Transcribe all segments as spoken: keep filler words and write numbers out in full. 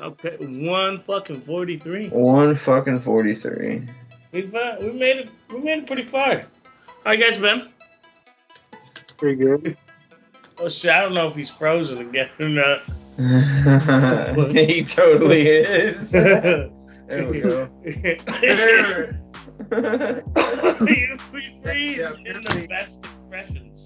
Okay, one fucking forty-three. One fucking forty-three. We we made it. We made it pretty far. How you guys been? Pretty good. Oh shit! I don't know if he's frozen again or not. He totally is. There we go. We freeze Yeah, in the best expressions.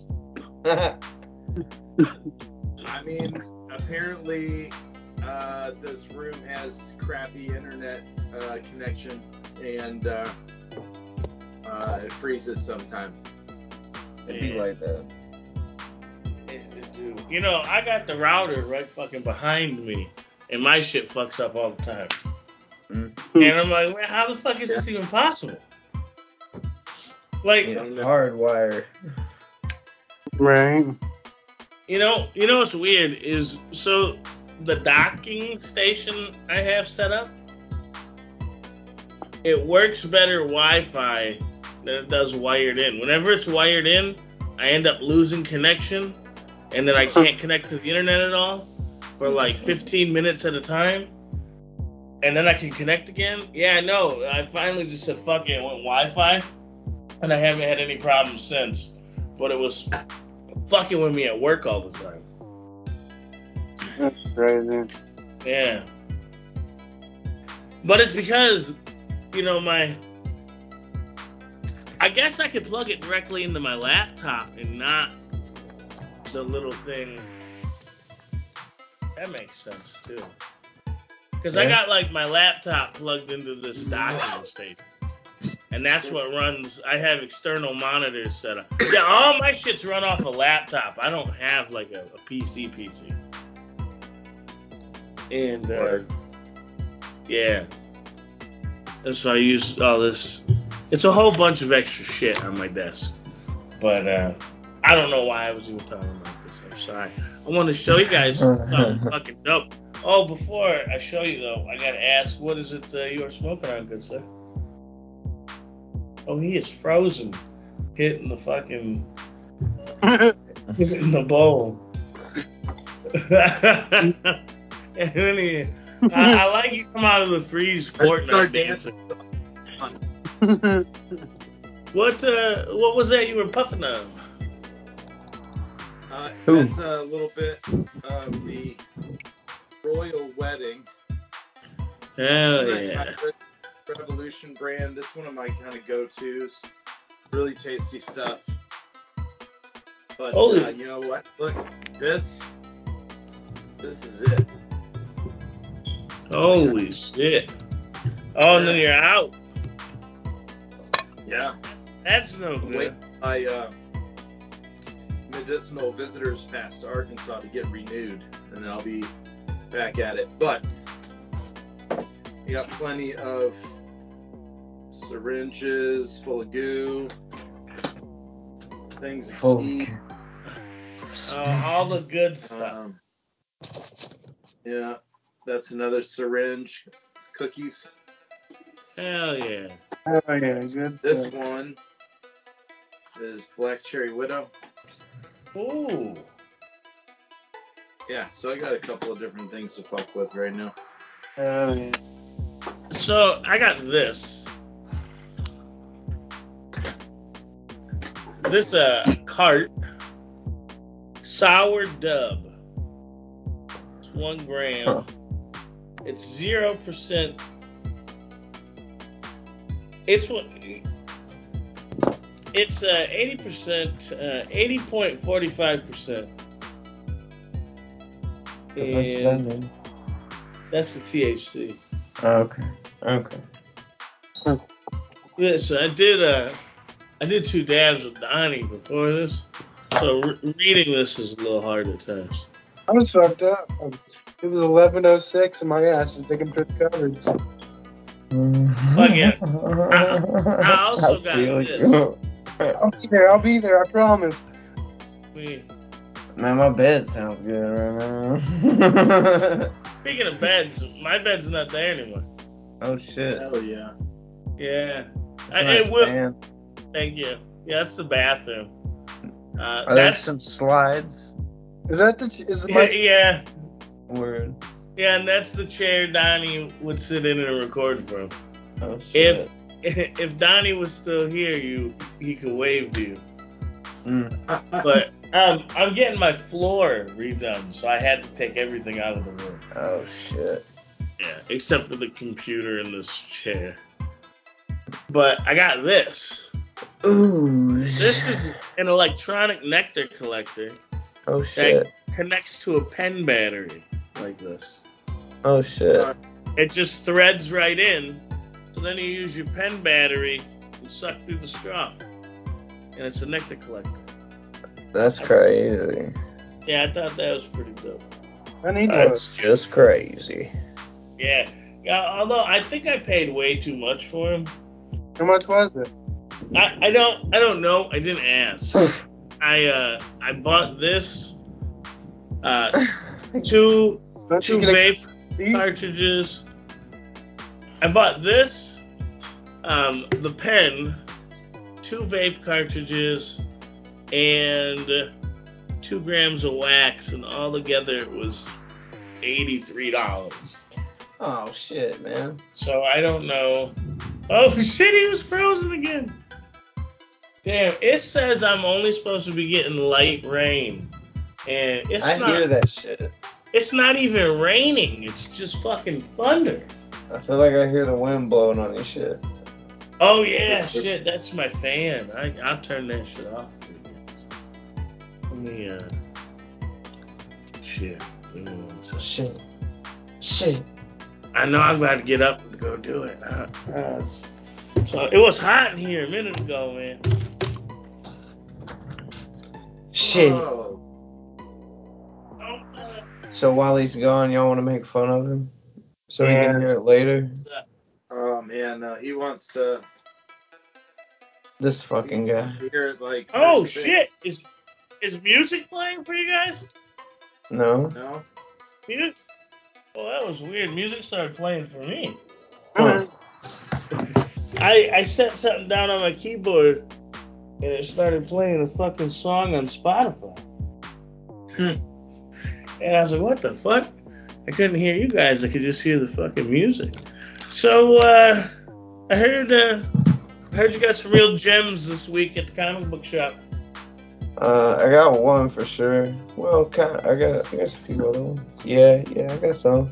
I mean, apparently, uh, this room has crappy internet uh, connection, and uh, uh, it freezes sometimes. It'd be like that. You know, I got the router right fucking behind me, and my shit fucks up all the time. Mm. And I'm like, man, how the fuck is yeah. this even possible? Like, yeah, hardwire. Right. You know, you know what's weird is so the docking station I have set up, it works better Wi-Fi than it does wired in. Whenever it's wired in, I end up losing connection. And then I can't connect to the internet at all for like fifteen minutes at a time. And then I can connect again. Yeah, no, I finally just said fuck it, went Wi-Fi. And I haven't had any problems since. But it was fucking with me at work all the time. That's crazy. Yeah. But it's because, you know, my... I guess I could plug it directly into my laptop and not... the little thing. That makes sense too. Because yeah. I got like my laptop plugged into this docking station. And that's what runs. I have external monitors set up. Yeah, all my shit's run off a laptop. I don't have like a, a P C P C. And uh, yeah. And so I use all this. It's a whole bunch of extra shit on my desk. But uh I don't know why I was even talking about this. I'm sorry. I want to show you guys something fucking dope. Oh, before I show you, though, I got to ask, what is it uh, you are smoking on, good sir? Oh, he is frozen. Hitting the fucking... hitting the bowl. And then he... I, I like you come out of the freeze Fortnite dancing. What, uh, what was that you were puffing on? Uh, that's a little bit of the Royal Wedding. Hell That's yeah. my Revolution brand. It's one of my kind of go-tos. Really tasty stuff. But uh, you know what? Look, this, this is it. Holy shit. Oh, yeah. And then you're out. Yeah. That's no good. Wait, I, uh, medicinal visitors pass to Arkansas to get renewed, and then I'll be back at it. But we got plenty of syringes full of goo, things to eat. Uh, all the good stuff. Um, yeah, that's another syringe. It's cookies. Hell yeah. Oh yeah, good. This stuff. one is Black Cherry Widow. Ooh. Yeah, so I got a couple of different things to fuck with right now. Oh yeah. So I got this. This uh cart. Sour Dub. It's one gram. Huh. It's zero percent. It's what. It's uh, eighty percent, uh, eighty point four five percent. And that's the T H C. Oh, okay. Okay. Huh. Yeah, so I did uh, I did two dabs with Donnie before this, so re- reading this is a little hard at times. I was fucked up. It was eleven oh six and my ass is digging through the cupboards. Fuck yeah. I, I also got this. I'll be there, I'll be there, I promise. We, Man, my bed sounds good right now. Speaking of beds, my bed's not there anymore. Oh shit. Hell yeah. Yeah. That's a nice it will. fan. Thank you. Yeah, that's the bathroom. Uh, Are there that's some slides? Is that the is it yeah, my yeah. Word. Yeah, and that's the chair Donnie would sit in and record from. Oh shit. If if Donnie was still here, you he could wave to you. Mm. But um, I'm getting my floor redone, so I had to take everything out of the room. Oh shit. Yeah, except for the computer and this chair. But I got this. Ooh. This is an electronic nectar collector Oh shit. that connects to a pen battery like this. Oh shit. It just threads right in, so then you use your pen battery and suck through the straw. And it's a nectar collector. That's crazy. Yeah, I thought that was pretty dope. I need one. That's just crazy. Yeah. Yeah, although I think I paid way too much for him. How much was it? I, I don't I don't know. I didn't ask. I uh I bought this uh two Don't two you get a vape fee? cartridges. I bought this, um, the pen, two vape cartridges, and two grams of wax, and all together it was eighty-three dollars. Oh shit, man. So I don't know. Oh shit, he was frozen again. Damn, it says I'm only supposed to be getting light rain, and it's I not. hear that shit. It's not even raining. It's just fucking thunder. I feel like I hear the wind blowing on this shit. Oh yeah, shit. That's my fan. I I'll turn that shit off. Let me uh. Shit. Give me one second. Shit. Shit. I know I'm about to get up and go do it. Uh, uh, so it was hot in here a minute ago, man. Shit. Oh. Oh, uh, So while he's gone, y'all want to make fun of him? So he Yeah. can hear it later? what's up? Oh man, no, he wants to. This He fucking guy. wants to hear it like. Oh first thing. shit! Is is music playing for you guys? No? No. Music? Well, that was weird. Music started playing for me. Huh. I I set something down on my keyboard, and it started playing a fucking song on Spotify. Hmm. And I was like, what the fuck? I couldn't hear you guys. I could just hear the fucking music. So, uh, I heard, uh, I heard you got some real gems this week at the comic book shop. Uh, I got one for sure. Well, kind of, I got, I got a few other ones. Yeah, yeah, I got some.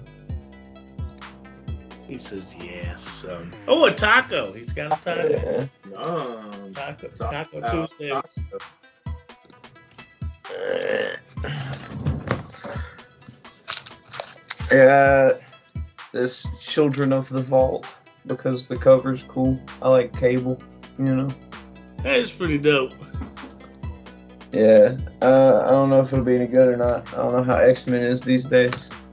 He says, yes, son. Oh, a taco. He's got a taco. Yeah. No. Taco, Talk taco about Tuesday. taco. I got this Children of the Vault because the cover's cool. I like Cable, you know. That is pretty dope. Yeah. Uh, I don't know if it'll be any good or not. I don't know how X-Men is these days.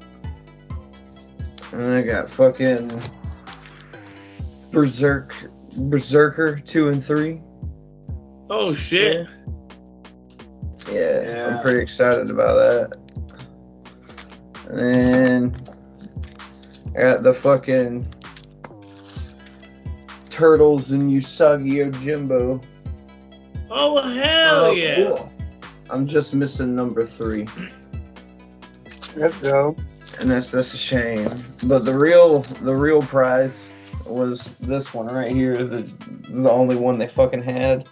And I got fucking Berserk, Berserker two and three. Oh, shit. Yeah, Yeah. I'm pretty excited about that. And then I got the fucking Turtles and Usagi Yojimbo. Oh, hell Oh, yeah. cool. I'm just missing number three. That's dope. And that's that's a shame. But the real the real prize was this one right here, the the only one they fucking had.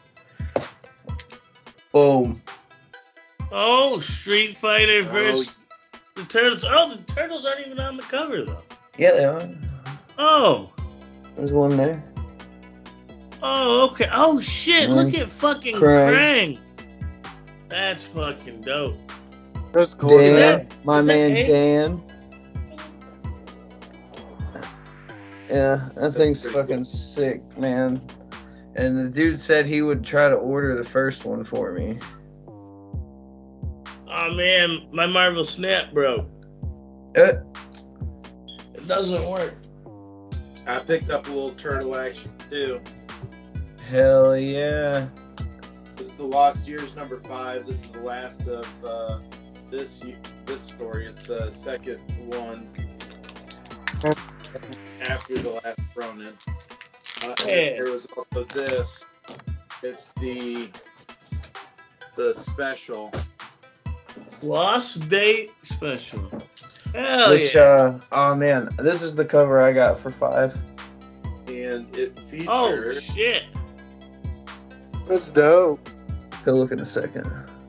Boom. Oh, Street Fighter Oh, versus the Turtles. Oh, the Turtles aren't even on the cover, though. Yeah, they are. Oh. There's one there. Oh, okay. Oh, shit. Mm. Look at fucking Krang. Krang. That's fucking dope. That's cool. Dan, that- my is that man A? Dan. Yeah, that thing's pretty fucking cool. sick, man. And the dude said he would try to order the first one for me. Oh, man. My Marvel Snap broke. Uh, It doesn't work. I picked up a little turtle action too. hell yeah. This is the Lost Years number five. This is the last of uh, this this story. It's the second one after the last Ronin. Uh, and Yeah. there was also this. It's the the special. Lost Date Special. Hell Which, yeah. uh, oh man, this is the cover I got for five. And it features. Oh shit. That's dope. Go look in a second.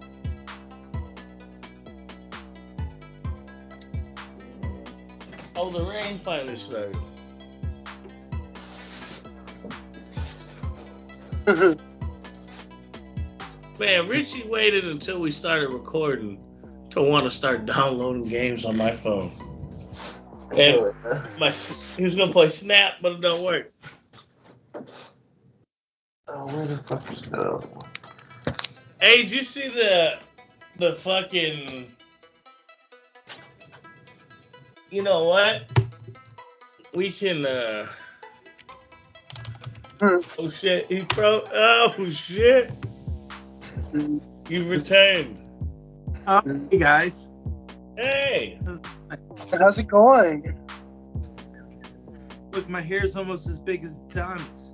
Oh, the rain finally started. Man, Richie waited until we started recording to want to start downloading games on my phone. And my he was gonna play Snap, but it don't work. Oh, where the fuck is it go? Hey, did you see the the fucking? You know what? We can. uh Oh shit! He pro. Oh shit! You returned. Oh, hey guys. Hey. How's it going? Look, my hair's almost as big as Donnie's.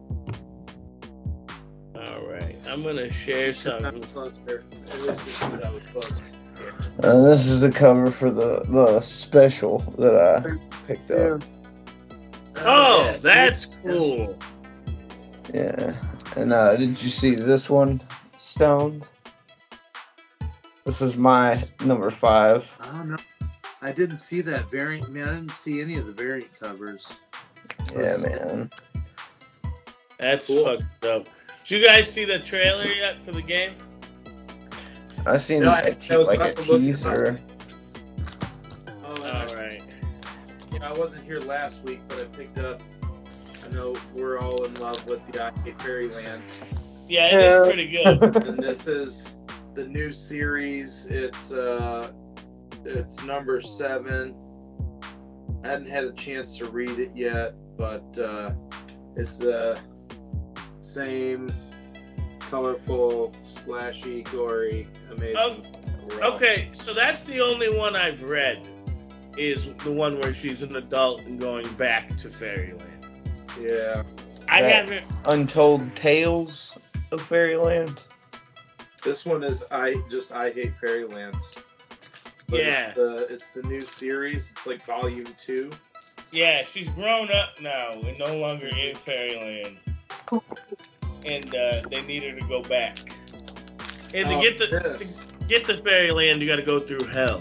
All right, I'm gonna share something. Closer. It was just because I was close. Uh, this is the cover for the, the special that I picked up. Oh, yeah. that's cool. Yeah. And uh, did you see this one, Stoned? This is my number five. Oh no, I didn't see that variant. Man, I didn't see any of the variant covers. Yeah, Let's- man. That's Cool. fucked up. Did you guys see the trailer yet for the game? I seen No, I- a te- I was like a about to look it teaser. Oh, and All I, right. you know, I wasn't here last week, but I picked up. I know we're all in love with the I Hate Fairyland, Yeah, it Yeah. is pretty good. and this is the new series. It's uh, it's number seven. I hadn't had a chance to read it yet, but uh, it's the same colorful, splashy, gory, amazing. Okay, so that's the only one I've read. Is the one where she's an adult and going back to Fairyland. Yeah. I That- haven't. Untold Tales of Fairyland. This one is I just I Hate Fairyland. But Yeah. It's the, it's the new series. It's like volume two. Yeah, she's grown up now and no longer in Fairyland. And uh, they need her to go back. And to Oh, get the this. to get to Fairyland, you got to go through hell.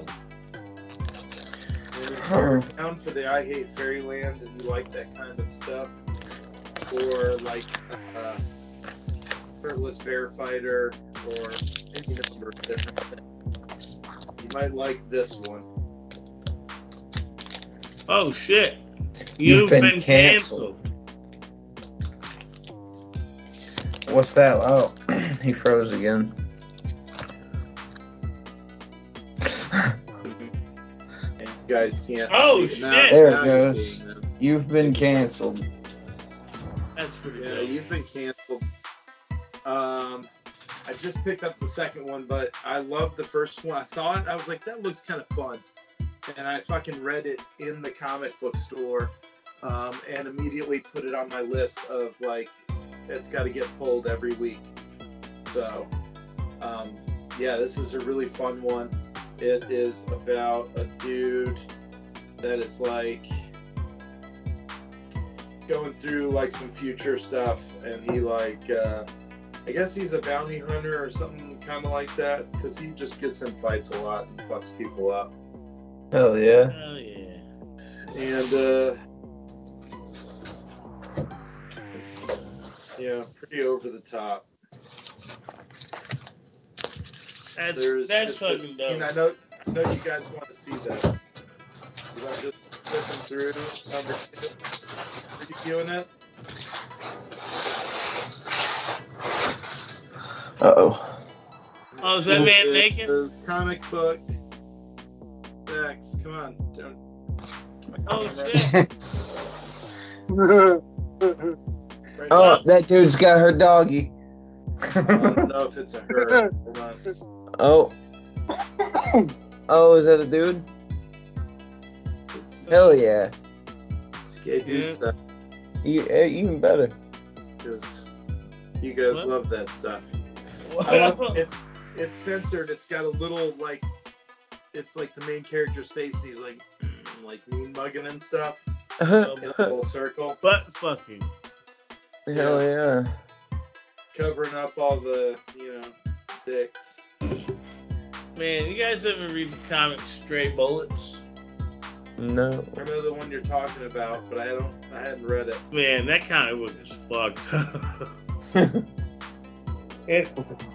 And if you're down for the I Hate Fairyland and you like that kind of stuff, or like uh, Shirtless Bear Fighter, or any number of different things, you might like this one. Oh shit! You've You've, been been, canceled. canceled. What's that? Oh, he froze again. And you guys can't. Oh, see it. Now- shit. There it now you're goes. seeing them. You've been canceled. That's pretty Yeah, good. you've been canceled. Um, I just picked up the second one, but I love the first one. I saw it, I was like, that looks kind of fun. And I fucking read it in the comic book store, um, and immediately put it on my list of like, it's got to get pulled every week. So, um, yeah, this is a really fun one. It is about a dude that is like going through like some future stuff, and he like uh, I guess he's a bounty hunter or something kind of like that, because he just gets in fights a lot and fucks people up. Hell yeah. Oh yeah. And uh, it's, yeah, pretty over the top. That's There's that's it's- it's- fucking dope. and I know I know you guys want to see this, because I'm just flipping through number two. Are you viewing it? Uh oh. Oh, is that This man naked? is comic book. Dex, come on, don't. Oh Camera. shit! Right Oh, that dude's got her doggy. now. I don't know if it's a her. Hold on. Oh. Oh, is that a dude? It's, Hell yeah. it's gay dude Yeah. stuff, E- eh, even better. because you guys What? love that stuff. I love Well, it's it's censored. It's got a little like, it's like the main character's face, and he's like, and like mean mugging and stuff Hell in a little circle. Butt fucking. yeah. Covering up all the, you know, dicks. Man, you guys ever read the comic Stray Bullets? No. I know the one you're talking about, but I don't. I hadn't read it. Man, that comic book is fucked up. it,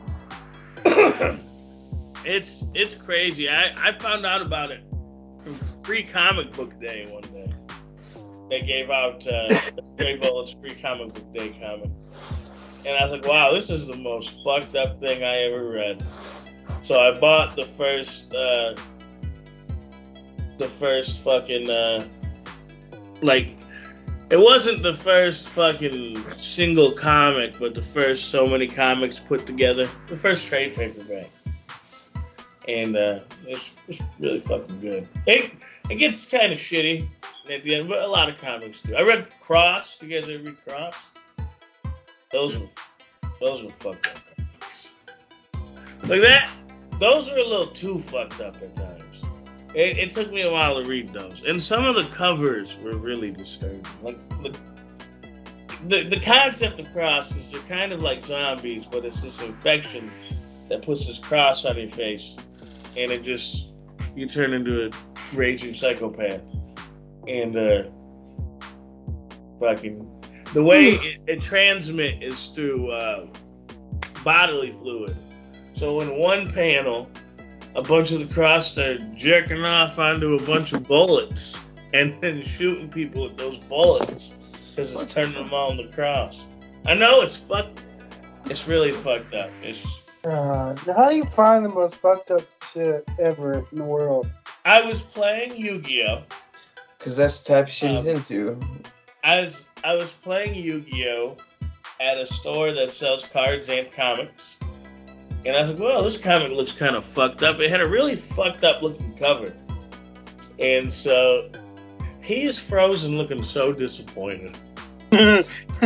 it's it's crazy. I, I found out about it from Free Comic Book Day one day. They gave out uh, Stray Bullets Free Comic Book Day comic. And I was like, wow, this is the most fucked up thing I ever read. So I bought the first, uh, the first fucking, uh, like, it wasn't the first fucking single comic, but the first so many comics put together. The first trade paperback. And uh, it's, it's really fucking good. It, it gets kind of shitty at the end, but a lot of comics do. I read Cross. You guys ever read Cross? Those were, those were fucked up comics. Like that, those were a little too fucked up at times. It, it took me a while to read those. And some of the covers were really disturbing. Like, the, the, the concept of Cross is they're kind of like zombies, but it's this infection that puts this cross on your face. And it just, you turn into a raging psychopath. And, uh, fucking, the way it, it transmits is through uh, bodily fluid. So in one panel, a bunch of the Cross start jerking off onto a bunch of bullets and then shooting people with those bullets because it's turning them on the Cross. I know it's fucked. It's really fucked up. It's. Uh, how do you find the most fucked up shit ever in the world? I was playing Yu-Gi-Oh! Because that's the type of shit Um, he's into. I was I was playing Yu-Gi-Oh! At a store that sells cards and comics. And I was like, well, this comic looks kind of fucked up. It had a really fucked up looking cover. And so he's frozen looking so disappointed. but,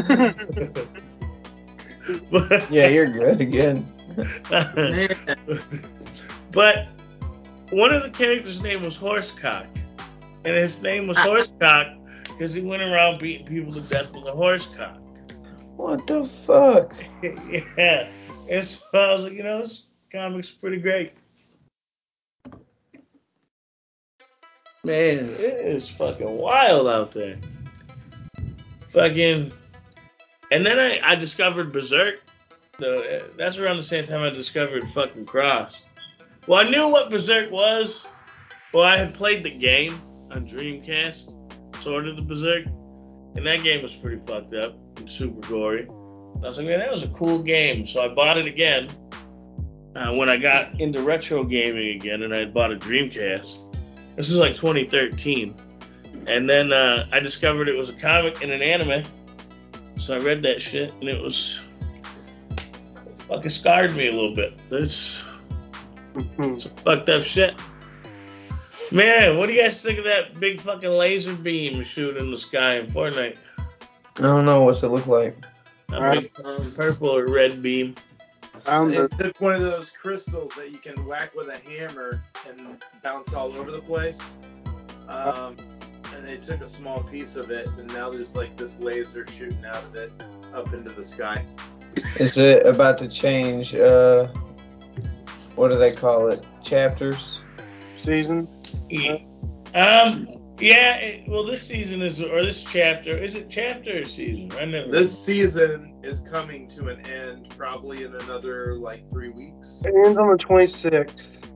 yeah, you're good again. But one of the characters' name was Horsecock. And his name was Horsecock because he went around beating people to death with a horsecock. What the fuck? Yeah. And so I was like, you know, this comic's pretty great. Man, it is fucking wild out there. Fucking. And then I, I discovered Berserk. So that's around the same time I discovered fucking Cross. Well, I knew what Berserk was. Well, I had played the game on Dreamcast, Sword of the Berserk. And that game was pretty fucked up and super gory. I was like, man, that was a cool game. So I bought it again uh, when I got into retro gaming again, and I had bought a Dreamcast. This was like twenty thirteen. And then uh, I discovered it was a comic and an anime. So I read that shit, and it was fucking scarred me a little bit. It's, it's fucked up shit. Man, what do you guys think of that big fucking laser beam shooting in the sky in Fortnite? I don't know. What's it look like? A big um, purple or red beam. Um, It took one of those crystals that you can whack with a hammer and bounce all over the place. Um, and they took a small piece of it, and now there's like this laser shooting out of it up into the sky. Is it about to change, uh, what do they call it? Chapters? season? Yeah. Um. Yeah. It, well, this season is, or this chapter, is it chapter or season? I never. This season is coming to an end probably in another like three weeks. It ends on the twenty-sixth.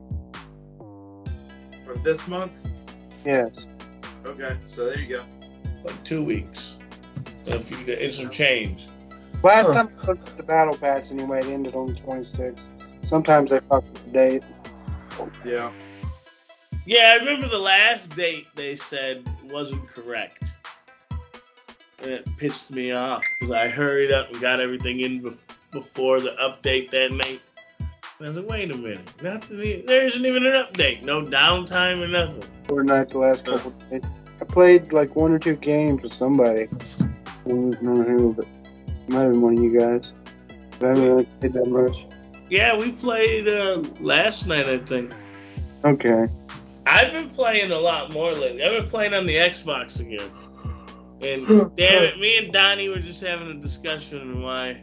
From this month? Yes. Okay, so there you go. Like two weeks. A few days, it's some change. Last Huh. time I looked at the battle pass anyway, it ended on the twenty-sixth. Sometimes they fuck with the date. Yeah. Yeah, I remember the last date they said wasn't correct. And it pissed me off because I hurried up and got everything in be- before the update that night. And I was like, wait a minute. Nothing, there isn't even an update. No downtime or nothing. Fortnite the last couple of days. I played like one or two games with somebody. I don't know who, but it might have been one of you guys. But I haven't really played that much. Yeah, we played uh, last night, I think. Okay. I've been playing a lot more lately. I've been playing on the Xbox again. And damn it, me and Donnie were just having a discussion on why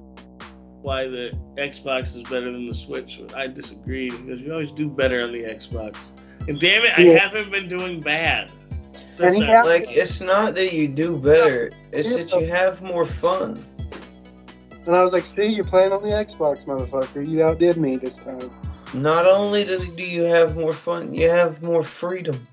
why the Xbox is better than the Switch. I disagree because you always do better on the Xbox. And damn it, I Yeah. haven't been doing bad. And he Since has- I- Like, it's not that you do better, it's that you have more fun. And I was like, see, you're playing on the Xbox, motherfucker. You outdid me this time. Not only do do you have more fun, you have more freedom.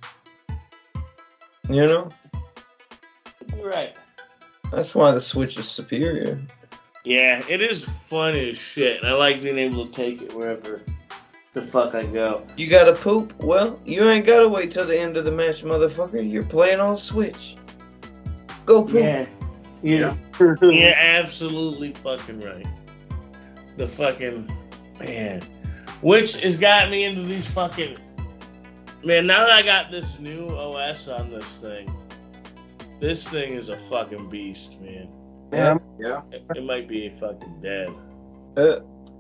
You know? You're right. That's why the Switch is superior. Yeah, it is fun as shit. And I like being able to take it wherever the fuck I go. You gotta poop? Well, you ain't gotta wait till the end of the match, motherfucker. You're playing on Switch. Go poop. Yeah. Yeah. You're absolutely fucking right. The fucking man. Which has got me into these fucking man, now that I got this new O S on this thing, this thing is a fucking beast, man. Yeah. Yeah. It, it might be fucking dead. Uh,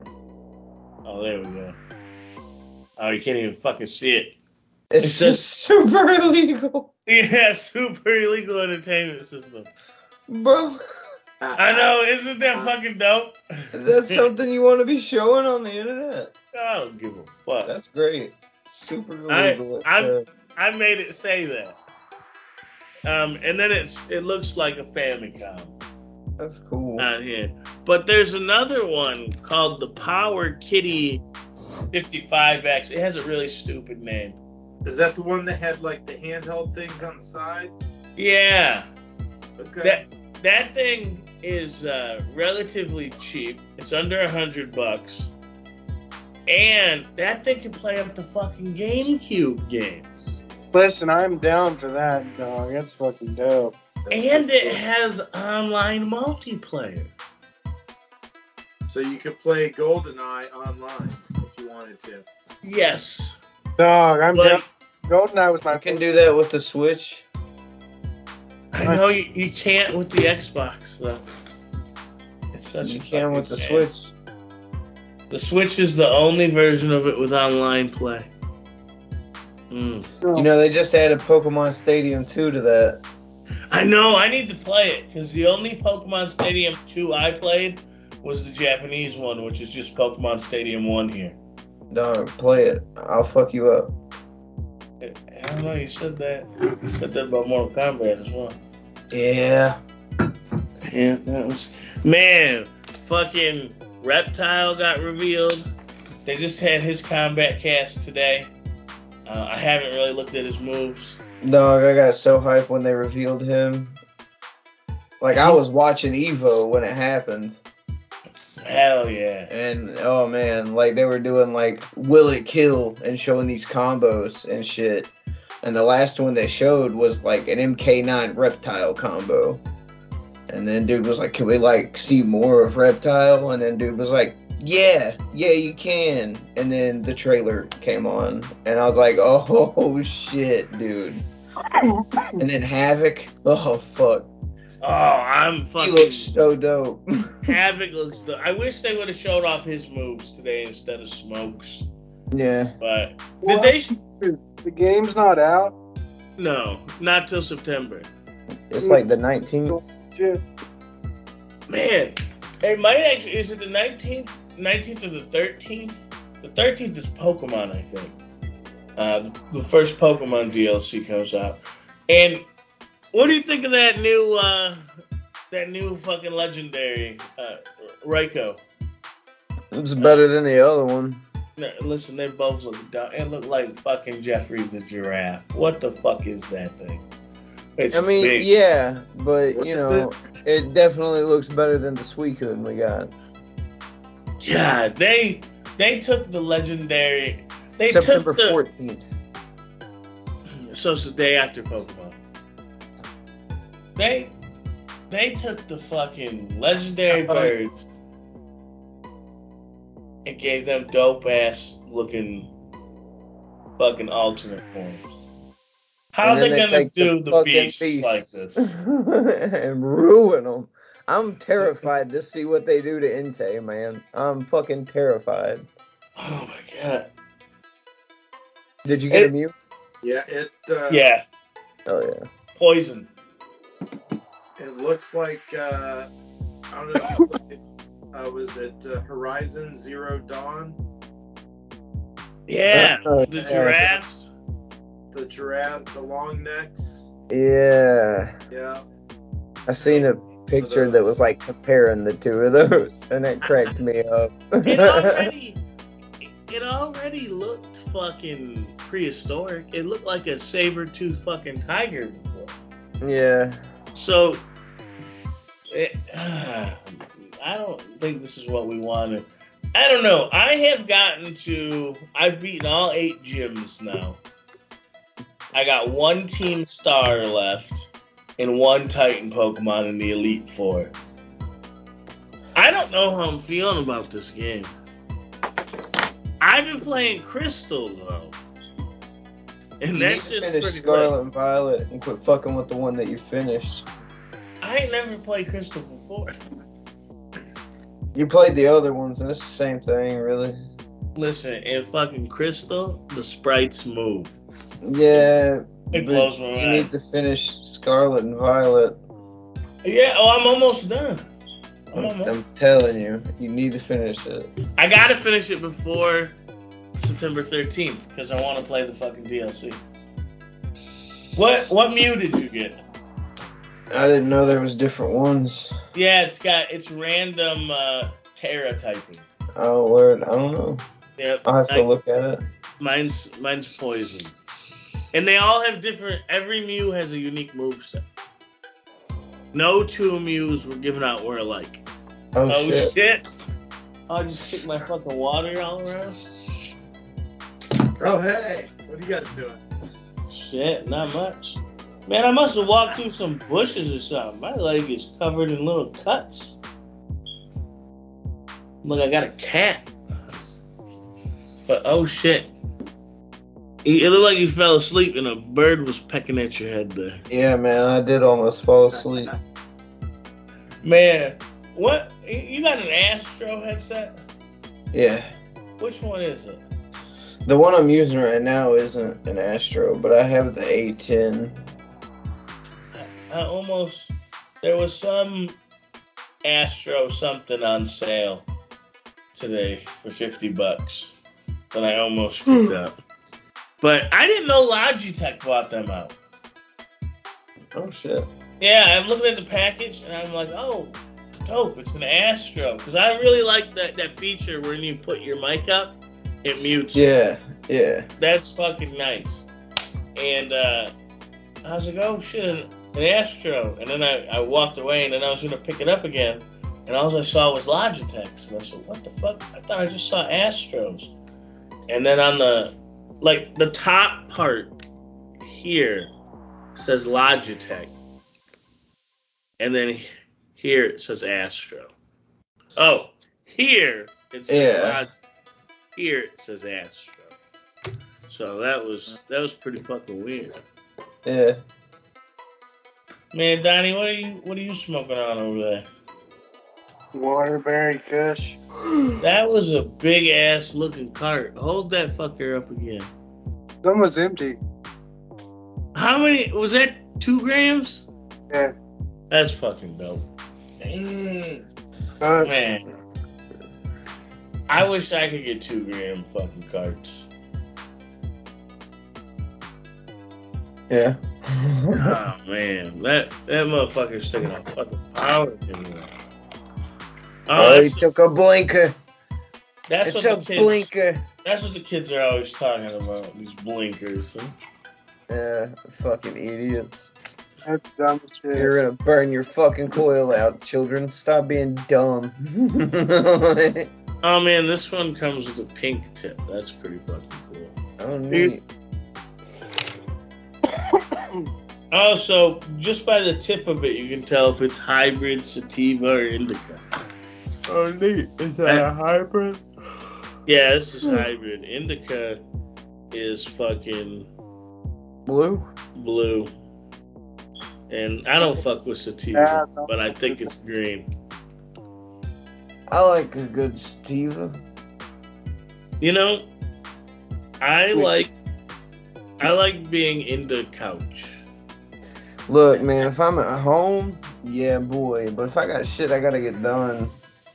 Oh, there we go. Oh, you can't even fucking see it. it's It's just super illegal. Yeah, super illegal entertainment system. Bro, I know, isn't that fucking dope? is that something you want to be showing on the internet? I don't give a fuck. That's great. Super I, illegal. It I'm, said. I made it say that. Um, and then it's it looks like a Famicom That's cool. on here. But there's another one called the Power Kitty fifty-five X. It has a really stupid name. Is that the one that had like the handheld things on the side? Yeah. Okay. That that thing is uh, relatively cheap. It's under a hundred bucks. And that thing can play up to fucking GameCube games. Listen, I'm down for that, dog. That's fucking dope. That's And pretty it cool. has online multiplayer. So you could play GoldenEye online if you wanted to. Yes. Dog, I'm But down. GoldenEye was my I can do that with the Switch. I know you, you can't with the Xbox though. It's such You a can fucking with the shame. Switch. The Switch is the only version of it with online play. Mm. You know, they just added Pokemon Stadium two to that. I know, I need to play it, because the only Pokemon Stadium two I played was the Japanese one, which is just Pokemon Stadium one here. Dog, play it. I'll fuck you up. I don't know, you said that. You said that about Mortal Kombat as well. Yeah. Yeah, that was... Man, fucking Reptile got revealed. They just had his combat cast today. Uh, I haven't really looked at his moves. Dog, I got so hyped when they revealed him. Like, I was watching Evo when it happened. Hell yeah. And, oh man, like, they were doing, like, will it kill and showing these combos and shit. And the last one they showed was, like, an M K nine Reptile combo. And then dude was like, can we, like, see more of Reptile? And then dude was like, yeah, yeah, you can. And then the trailer came on. And I was like, oh, shit, dude. And then Havoc, oh, fuck. Oh, I'm He fucking... looks so dope. Havoc looks... Do- I wish they would have showed off his moves today instead of Smoke's. Yeah. But... Well, Did they... The game's not out. No, not till September. It's like the nineteenth. Shit. Man, it might actually... Is it the nineteenth? nineteenth or the thirteenth? The thirteenth is Pokemon, I think. Uh, the first Pokemon D L C comes out. And what do you think of that new, uh, that new fucking legendary, uh, Raikou? It's better than the other one. No, listen, they both look dumb. It look like fucking Jeffrey the giraffe. What the fuck is that thing? It's I mean, big. yeah, but, What you is know, it? it definitely looks better than the Suicune we got. Yeah, they they took the legendary. They September took the, fourteenth. So it's the day after Pokemon. They they took the fucking legendary birds and gave them dope ass looking fucking alternate forms. How are they, they gonna take do the, fucking beasts, beasts like this? and ruin them. I'm terrified to see what they do to Entei, man. I'm fucking terrified. Oh my god. Did you get It- a Mew? Yeah, it. Uh, Yeah. Oh yeah. Poison. It looks like. Uh, I don't know. If uh, was it uh, Horizon Zero Dawn? Yeah. Uh, the yeah. giraffes. The giraffe, the long necks. Yeah. Yeah. I seen a picture that was like comparing the two of those, and it cracked me up. It already, it already looked fucking prehistoric. It looked like a saber-toothed fucking tiger before. Yeah. So, it, uh, I don't think this is what we wanted. I don't know. I have gotten to, I've beaten all eight gyms now. I got one Team Star left and one Titan Pokemon in the Elite Four. I don't know how I'm feeling about this game. I've been playing Crystal though, and You need that's to just finish pretty Scarlet lit. and Violet and quit fucking with the one that you finished. I ain't never played Crystal before. You played the other ones, and it's the same thing, really. Listen, in fucking Crystal, the sprites move. Yeah, It but blows my you mind. need to finish Scarlet and Violet. Yeah, oh, I'm almost done. I'm I'm, almost. I'm telling you, you need to finish it. I gotta finish it before September thirteenth because I want to play the fucking D L C. What what Mew did you get? I didn't know there was different ones. Yeah, it's got it's random uh, Terra typing. Oh, word, I don't know. Yep. I'll have to I, look at it. Mine's mine's poison, and they all have different. Every Mew has a unique moveset. No two Mews were given out were alike. Oh, Oh shit. shit! I'll just kick my fucking water all around. Oh hey, what are you guys doing? Shit, not much. Man, I must have walked through some bushes or something. My leg is covered in little cuts. Look, I got a cat. But oh shit. It looked like you fell asleep and a bird was pecking at your head there. Yeah, man, I did almost fall asleep. Man, what? You got an Astro headset? Yeah. Which one is it? The one I'm using right now isn't an Astro, but I have the A ten. I, I almost... There was some Astro something on sale today for fifty bucks that I almost picked up. But I didn't know Logitech bought them out. Oh, shit. Yeah, I'm looking at the package and I'm like, oh, dope, it's an Astro. Because I really like that, that feature where when you put your mic up, it mutes. Yeah, yeah. That's fucking nice. And uh, I was like, oh shit, an, an Astro. And then I, I walked away and then I was going to pick it up again. And all I saw was Logitech's. And I said, what the fuck? I thought I just saw Astros. And then on the, like, the top part here says Logitech. And then here it says Astro. Oh, here it says Yeah. Logitech. Here it says Astro. So that was that was pretty fucking weird. Yeah. Man, Donnie, what are you what are you smoking on over there? Waterberry Kush. That was a big ass looking cart. Hold that fucker up again. Someone's empty. How many was that? Two grams? Yeah. That's fucking dope. Dang. Uh, Man, I wish I could get two gram fucking carts. Yeah. Oh man, that that motherfucker's taking a fucking power in there. Oh, Oh, he that's, took a blinker. that's It's what a the kids. blinker. That's what the kids are always talking about. These blinkers. Huh? Yeah, fucking idiots. that's dumb as shit. You're gonna burn your fucking coil out, children. Stop being dumb. Oh man, this one comes with a pink tip. That's pretty fucking cool. Oh, neat. Oh, so just by the tip of it, you can tell if it's hybrid, sativa, or indica. Oh, neat. Is that I- a hybrid? Yeah, this is hybrid. Indica is fucking Blue? blue. And I don't fuck with sativa, but I think it's green. I like a good sativa. You know, I like I like being in the couch. Look, man, if I'm at home, yeah, boy. But if I got shit I gotta get done,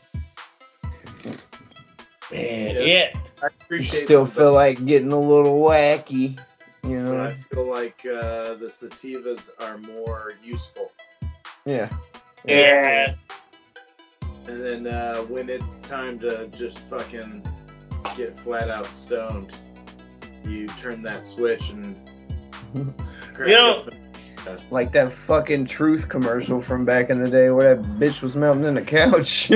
man, Yeah. yeah. I you appreciate still them, feel but- like getting a little wacky, you but know? I feel like uh, the sativas are more useful. Yeah. Yeah. And then uh, when it's time to just fucking get flat out stoned, you turn that switch and crack You know- open. Like that fucking Truth commercial from back in the day where that bitch was melting in the couch.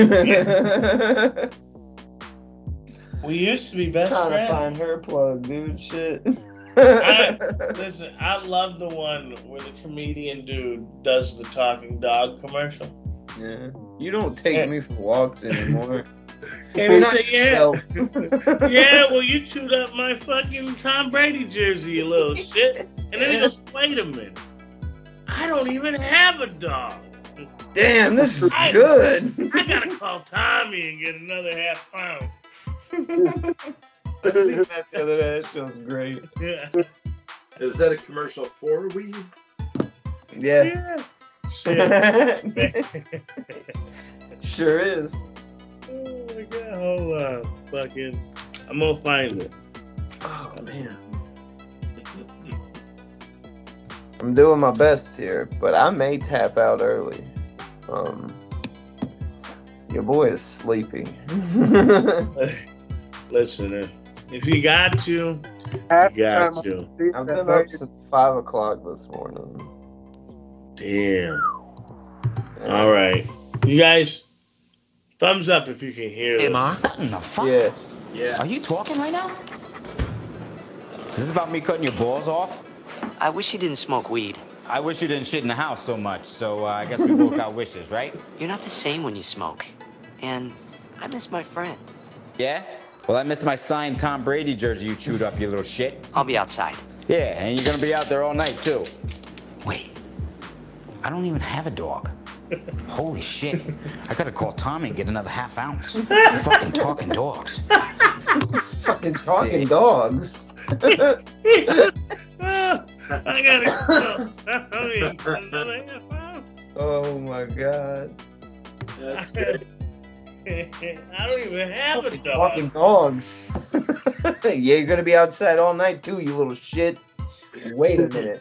We used to be best Trying friends. to find her plug, dude. Shit. I, listen, I love the one where the comedian dude does the talking dog commercial. Yeah. You don't take Yeah. me for walks anymore. And You're he not said, yeah. yourself. Yeah, well, you chewed up my fucking Tom Brady jersey, you little shit. And then he goes, wait a minute. I don't even have a dog. Damn, this is I- good. I gotta call Tommy and get another half pound. I seen that the other day. That show's great. Yeah. Is that a commercial for weed? Yeah. Yeah. Shit. Sure is. Oh my god, hold on. Fucking, I'm gonna find it. Oh, man. I'm doing my best here, but I may tap out early. Um, your boy is sleepy. Listen, if, if you got to, Half you the got time to. I see I've that been baby- up since five o'clock this morning. Damn. Yeah. All right. You guys, thumbs up if you can hear Hey, this. Ma. What in the fuck? Yes. Yeah. Are you talking right now? Is this about me cutting your balls off? I wish you didn't smoke weed. I wish you didn't shit in the house so much, so uh, I guess we both got wishes, right? You're not the same when you smoke. And I miss my friend. Yeah? Well, I miss my signed Tom Brady jersey you chewed up, you little shit. I'll be outside. Yeah, and you're gonna be out there all night, too. Wait. I don't even have a dog. Holy shit. I gotta call Tommy and get another half ounce. Fucking talking dogs. Fucking talking Sick. dogs. I gotta go. I mean, another half hour. Oh my god. That's great. I don't even have a dog. Talking dogs. Yeah, you're gonna be outside all night too, you little shit. Wait a minute.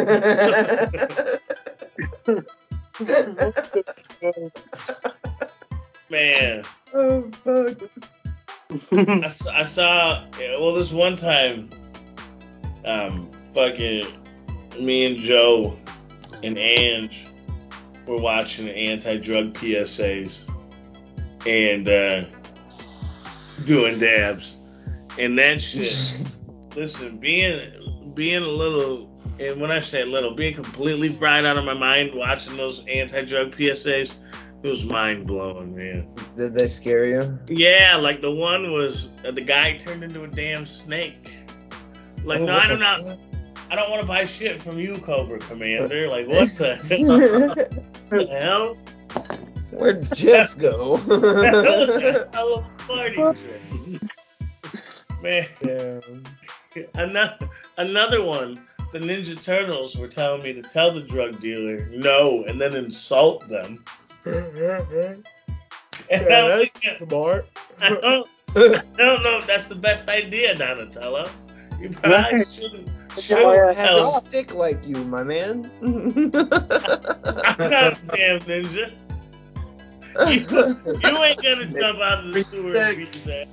Man, Oh fuck. I, s- I saw. Well, this one time, um, fucking me and Joe and Ange were watching anti-drug P S As and uh, doing dabs, and that shit. Listen, being being a little, and when I say little, being completely fried out of my mind watching those anti-drug P S As, it was mind blowing, man. Did they scare you? Yeah, like the one was uh, the guy turned into a damn snake. Like, Oh, no, what I the don't know. fuck? I don't want to buy shit from you, Cobra Commander. Like, what the, what the hell? Where'd Jeff go? That was a hell of a party trick. Man, Damn. another, another one. The Ninja Turtles were telling me to tell the drug dealer no and then insult them. And Yeah, I'm that's thinking, smart. I don't, I don't know if that's the best idea, Donatello. You probably Right. shouldn't. I Should don't have a tell. stick like you, my man. I'm not a damn ninja. You, you ain't gonna jump out of the sewer and beat his ass.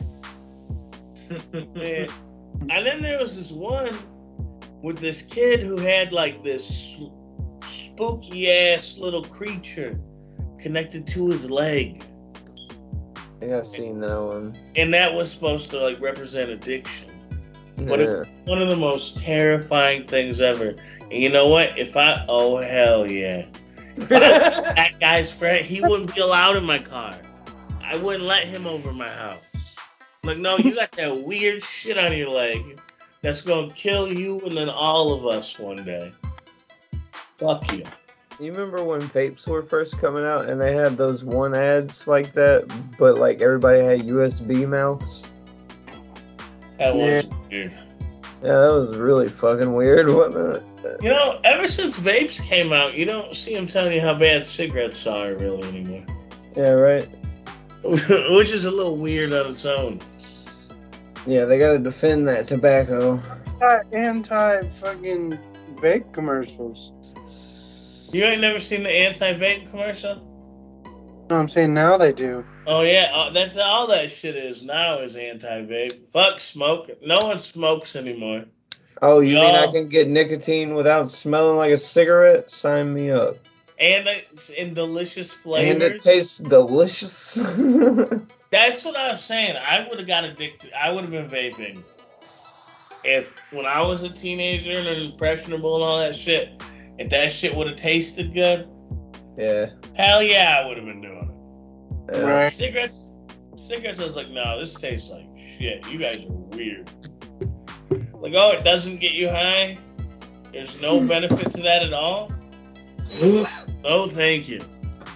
Man. And then there was this one with this kid who had like this spooky ass little creature connected to his leg. I think I've seen that one. And that was supposed to like represent addiction. But Yeah. it's one of the most terrifying things ever. And you know what? If I, oh hell yeah. If I was that guy's friend, he wouldn't be allowed in my car. I wouldn't let him over my house. Like, no, you got that weird shit on your leg that's gonna kill you and then all of us one day. Fuck you. You remember when vapes were first coming out and they had those one ads like that, but like everybody had U S B mouths? That was Yeah. weird. Yeah, that was really fucking weird, wasn't it? You know, ever since vapes came out, you don't see them telling you how bad cigarettes are really anymore. Yeah, right. Which is a little weird on its own. Yeah, they gotta defend that tobacco. Anti-fucking vape commercials. You ain't never seen the anti-vape commercial? No, I'm saying now they do. Oh yeah, uh, that's all that shit is now is anti-vape. Fuck smoke. No one smokes anymore. Oh, you We mean all- I can get nicotine without smelling like a cigarette? Sign me up. And it's in delicious flavors. And it tastes delicious. That's what I was saying. I would have got addicted. I would have been vaping if, when I was a teenager and impressionable and all that shit, if that shit would have tasted good. Yeah. Hell yeah, I would have been doing it. Yeah. Right. Cigarettes, cigarettes. I was like, no, this tastes like shit. You guys are weird. Like, oh, it doesn't get you high. There's no benefit to that at all. No, thank you.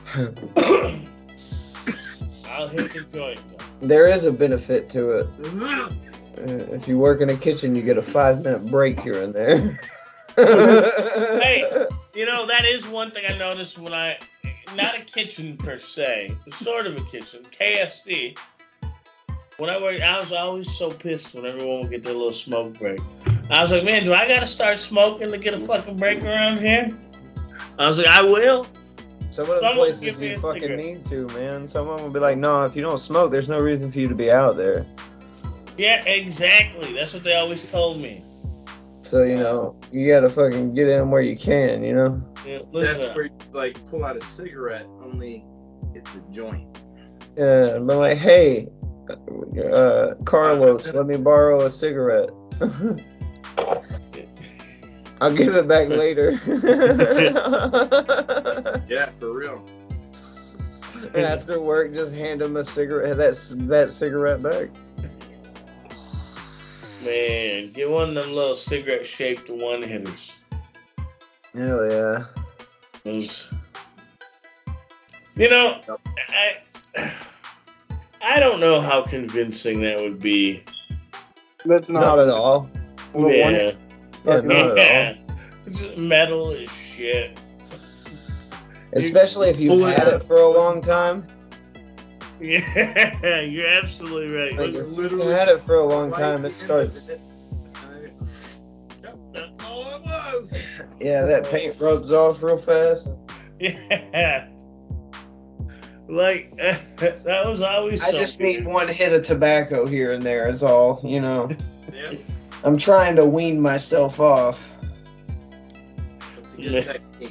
I'll hit the joint though. There is a benefit to it. Uh, if you work in a kitchen, you get a five minute break here and there. Hey, you know, that is one thing I noticed when I, not a kitchen per se, sort of a kitchen, K F C. When I worked, I was always so pissed when everyone would get their little smoke break. I was like, man, do I gotta start smoking to get a fucking break around here? I was like, I will. Some of the Someone places give me you a fucking cigarette. need to, man. Some of them will be like, no, if you don't smoke, there's no reason for you to be out there. Yeah, exactly. That's what they always told me. So, you know, you gotta fucking get in where you can, you know? Yeah, listen, That's where you like pull out a cigarette, only it's a joint. Yeah, and be like, hey, uh, Carlos, let me borrow a cigarette. I'll give it back later. Yeah, for real. And after work, just hand him a cigarette, that, that cigarette back. man, get one of them little cigarette-shaped one-hitters. Hell yeah. Those, you know, I, I don't know how convincing that would be. That's not, Not at all. Well, yeah. one- Yeah, not at yeah. all. It's just metal as shit. Especially if you've Pull it had out. it for a long time. Yeah, you're absolutely right. Like, Look, if literally you've had it for a long wipe time, the it end starts. of it. Yep, that's all it was. Yeah, that paint rubs off real fast. yeah. Like, that was always I just something. need one hit of tobacco here and there, is all, you know. Yep, I'm trying to wean myself off. that's a good technique.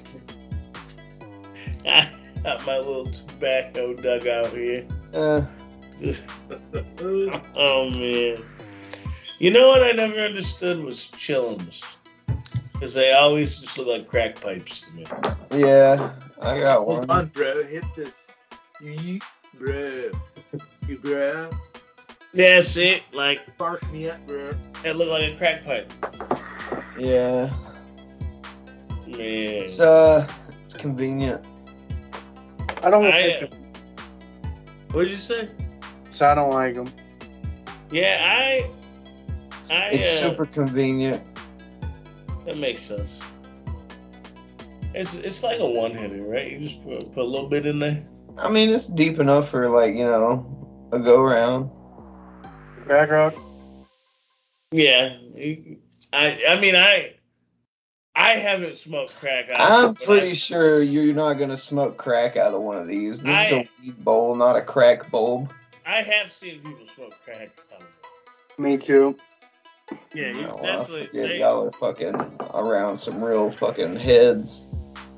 I got my little tobacco dugout here. Uh, Just, oh, man. You know what I never understood was chillums. Because they always just look like crack pipes to me. yeah, I got Hold one. on, bro. Hit this. Yeet, bro. You, bro. Yeah, see? Like, Spark me up, bro. it looked like a crack pipe. Yeah, Man. it's uh, it's convenient. I don't I, like uh, them, What'd you say? so I don't like them. Yeah, I... I, It's uh, super convenient. That makes sense. It's it's like a one hitter, right? You just put, put a little bit in there. I mean, it's deep enough for, like, you know, a go round. Crack rock. Yeah, you- I I mean I I haven't smoked crack. Out of I'm it, but pretty I, sure you're not gonna smoke crack out of one of these. This is I- a weed bowl, not a crack bulb. I have seen people smoke crack out of it. Me too. Yeah, you No, I definitely. forget They, y'all are fucking around some real fucking heads.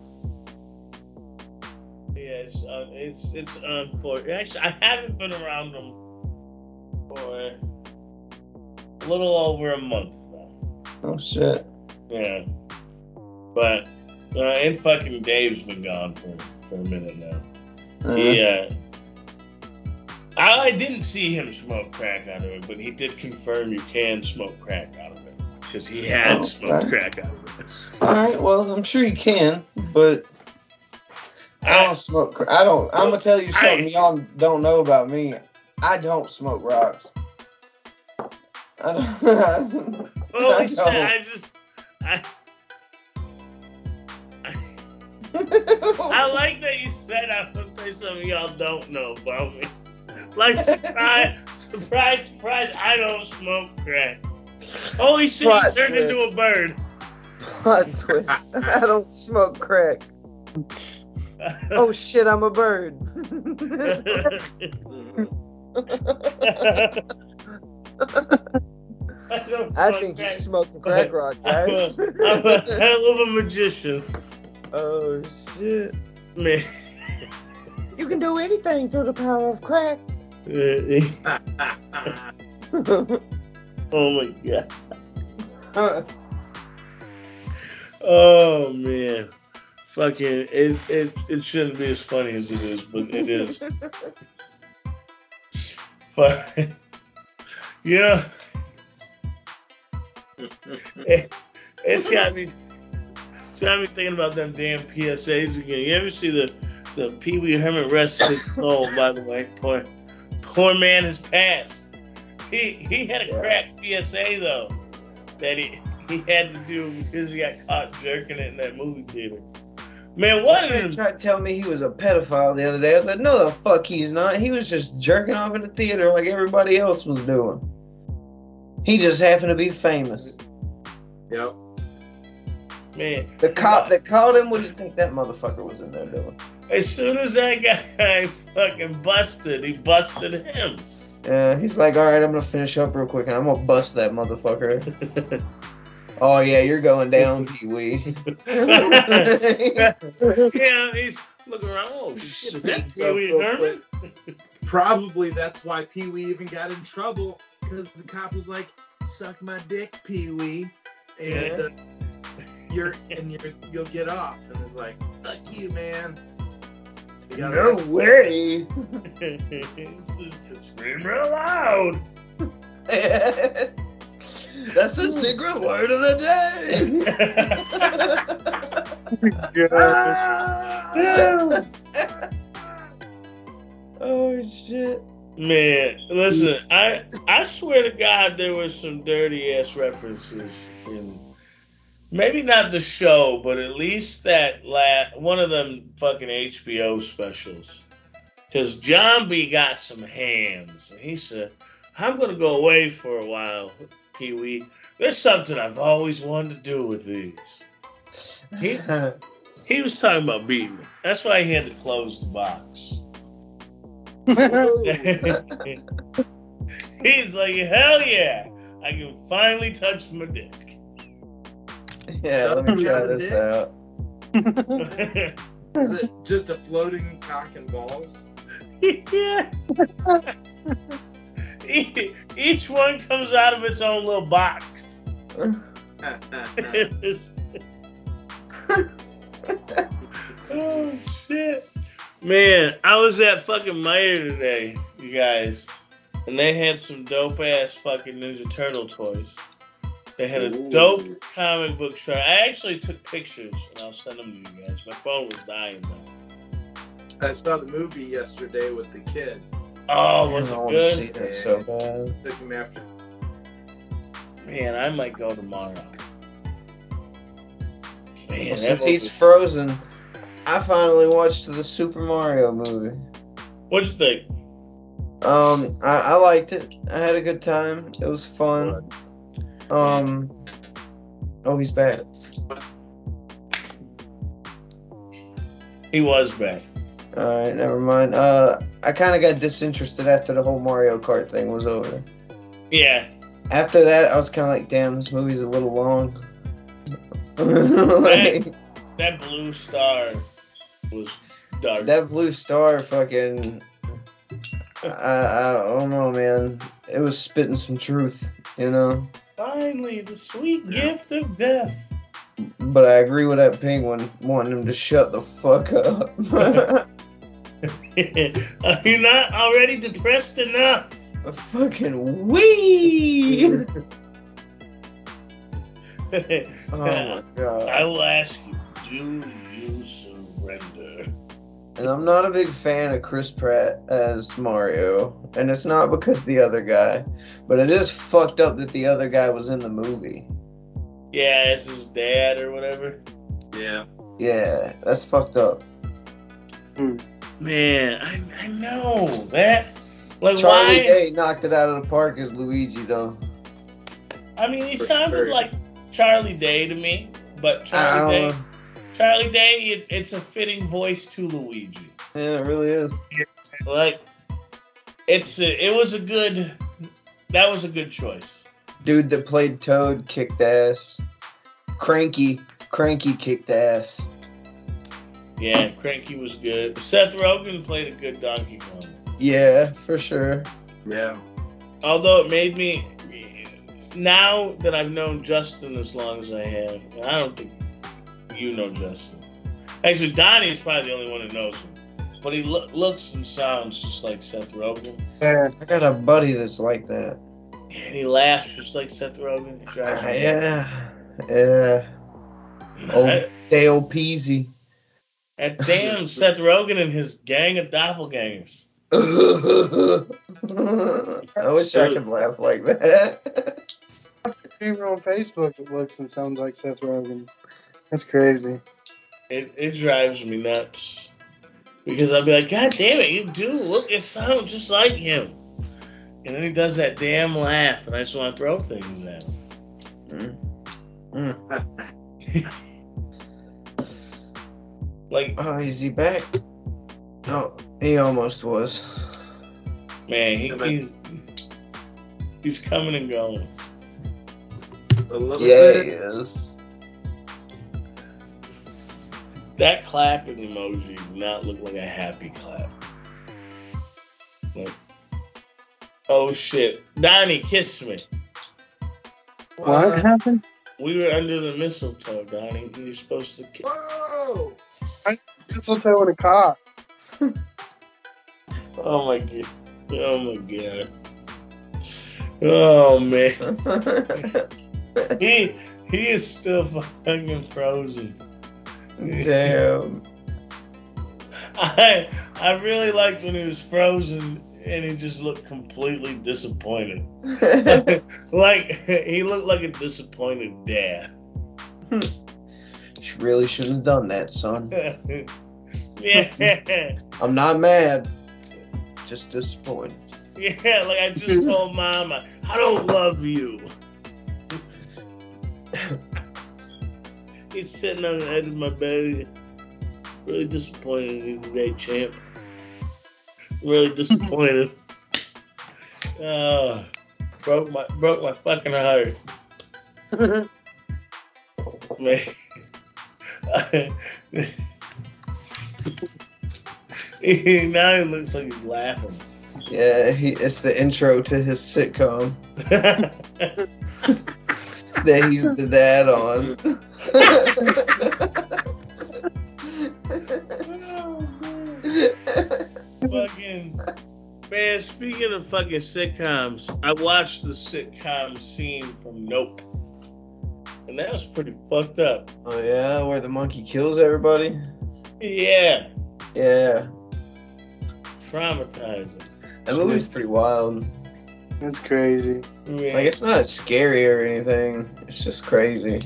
yeah, it's uh, it's it's unfortunate. Actually, I haven't been around them for a little over a month now. Oh shit. Yeah, but uh, and fucking Dave's been gone for for a minute now. Uh, He, uh, I, I didn't see him smoke crack out of it, but he did confirm you can smoke crack out of it because he had Oh, smoked okay. crack out of it. All right, well, I'm sure you can, but I don't smoke. Cra- I don't. I'm gonna tell you something I- y'all don't know about me. I don't smoke rocks. I don't. Holy shit! I just, I, I, I like that you said I'm gonna say something y'all don't know about me. Like surprise, surprise, surprise! I don't smoke crack. Holy shit! Plot You turned twist. into a bird. Plot twist. I don't smoke crack. Oh shit! I'm a bird. I, don't I smoke think crack, you're smoking crack rock, guys. I'm a, I'm a hell of a magician. Oh shit! Man. You can do anything through the power of crack. Oh my god. Oh man. Fucking it, it it shouldn't be as funny as it is, but it is. But yeah. It, it's got me it's got me thinking about them damn P S As again. You ever see the the Pee Wee Herman rest his soul, by the way. Poor poor man has passed. He he had a Yeah. crack P S A though that he he had to do because he got caught jerking it in that movie theater. Man, what One an man tried to tell me he was a pedophile the other day. I was like, no, the fuck he's not. He was just jerking off in the theater like everybody else was doing. He just happened to be famous. Yep. man. The cop that caught him, what do you think that motherfucker was in there doing? As soon as that guy fucking busted, he busted him. Yeah, he's like, all right, I'm gonna finish up real quick and I'm gonna bust that motherfucker. Oh yeah, you're going down, Pee Wee. Yeah, he's looking around. Oh shit, is that Speaks Pee up Wee real Herman? Probably that's why Pee Wee even got in trouble, because the cop was like, "Suck my dick, Pee Wee," and Yeah. uh, you're and you're you'll get off. And it's like, "Fuck you, man." You got No arrested. way. Scream real loud. That's the secret word of the day. Oh shit. Man, listen, I I swear to God there was some dirty ass references in maybe not the show, but at least that la- one of them fucking H B O specials. Because John B got some hands, and he said, "I'm gonna go away for a while, Pee Wee. There's something I've always wanted to do with these." He he was talking about beating me. That's why he had to close the box. He's like, hell yeah, I can finally touch my dick. Yeah, let me try this out. Is it just a floating cock and balls? Yeah. Each one comes out of its own little box. Oh shit. Man, I was at fucking Meijer today, you guys, and they had some dope ass fucking Ninja Turtle toys. They had a Ooh. dope comic book shop. I actually took pictures, and I'll send them to you guys. My phone was dying though. I saw the movie yesterday with the kid. Oh, was I it want to see good? that so bad. Took him after. Man, I might go tomorrow. Man, Well, that since movie- he's frozen, I finally watched the Super Mario movie. What'd you think? Um, I, I liked it. I had a good time. It was fun. Um, oh, he's back. He was back. Alright, never mind. Uh, I kind of got disinterested after the whole Mario Kart thing was over. Yeah. After that, I was kind of like, damn, this movie's a little long. Like, That, that blue star was dark. that blue star fucking... I, I don't know, man. It was spitting some truth, you know? Finally, the sweet Yeah. gift of death. But I agree with that penguin wanting him to shut the fuck up. Are you not already depressed enough? A fucking wee! Oh my god. I will ask you, do you surrender? And I'm not a big fan of Chris Pratt as Mario. And it's not because the other guy. But it is fucked up that the other guy was in the movie. Yeah, it's his dad or whatever. Yeah. Yeah, that's fucked up. Man, I, I know that. Like, Charlie why? Day knocked it out of the park as Luigi, though. I mean, he For sounded sure. like Charlie Day to me, but Charlie I Day, don't know. Charlie Day, it, it's a fitting voice to Luigi. Yeah, it really is. Like, it's a, it was a good, that was a good choice. Dude that played Toad kicked ass. Cranky, Cranky kicked ass. Yeah, Cranky was good. Seth Rogen played a good Donkey Kong. Yeah, for sure. Yeah. Although it made me, now that I've known Justin as long as I have, I don't think you know Justin. Actually, Donnie's probably the only one who knows him. But he lo- looks and sounds just like Seth Rogen. Yeah. I got a buddy that's like that. And he laughs just like Seth Rogen. It drives Uh, me yeah, yeah. Old I- Dale Peasy. That damn Seth Rogen and his gang of doppelgangers. I wish I could laugh like that. Streamer on Facebook that looks and sounds like Seth Rogen. That's crazy. It, it drives me nuts. Because I'll be like, God damn it, you do look, it sounds just like him. And then he does that damn laugh, and I just want to throw things at him. Mm. Mm. Like, Oh, is he back? Oh, he almost was. man, he, he's he's coming and going. A little Yeah, bit. he is. That clapping emoji did not look like a happy clap. Like, oh shit. Donnie kissed me. What happened? We were under the mistletoe, Donnie. You were supposed to kiss. Whoa! Mistletoe in a cock. Oh my god. Oh my god. Oh man. he he is still fucking frozen. Damn. I I really liked when he was frozen and he just looked completely disappointed. Like he looked like a disappointed dad. You really shouldn't have done that, son. Yeah. I'm not mad. Just disappointed. Yeah, like I just told Mama, I don't love you. He's sitting on the edge of my bed. Really disappointed in you today, champ. Really disappointed. Oh, broke my broke my fucking heart. Man. Now he looks like he's laughing. Yeah, he, it's the intro to his sitcom that he's the dad on. Fucking man, speaking of fucking sitcoms, I watched the sitcom scene from Nope. And that was pretty fucked up. Oh yeah, where the monkey kills everybody? Yeah. Yeah. Traumatizing. That movie's pretty wild. That's crazy. Yeah. Like, it's not scary or anything. It's just crazy.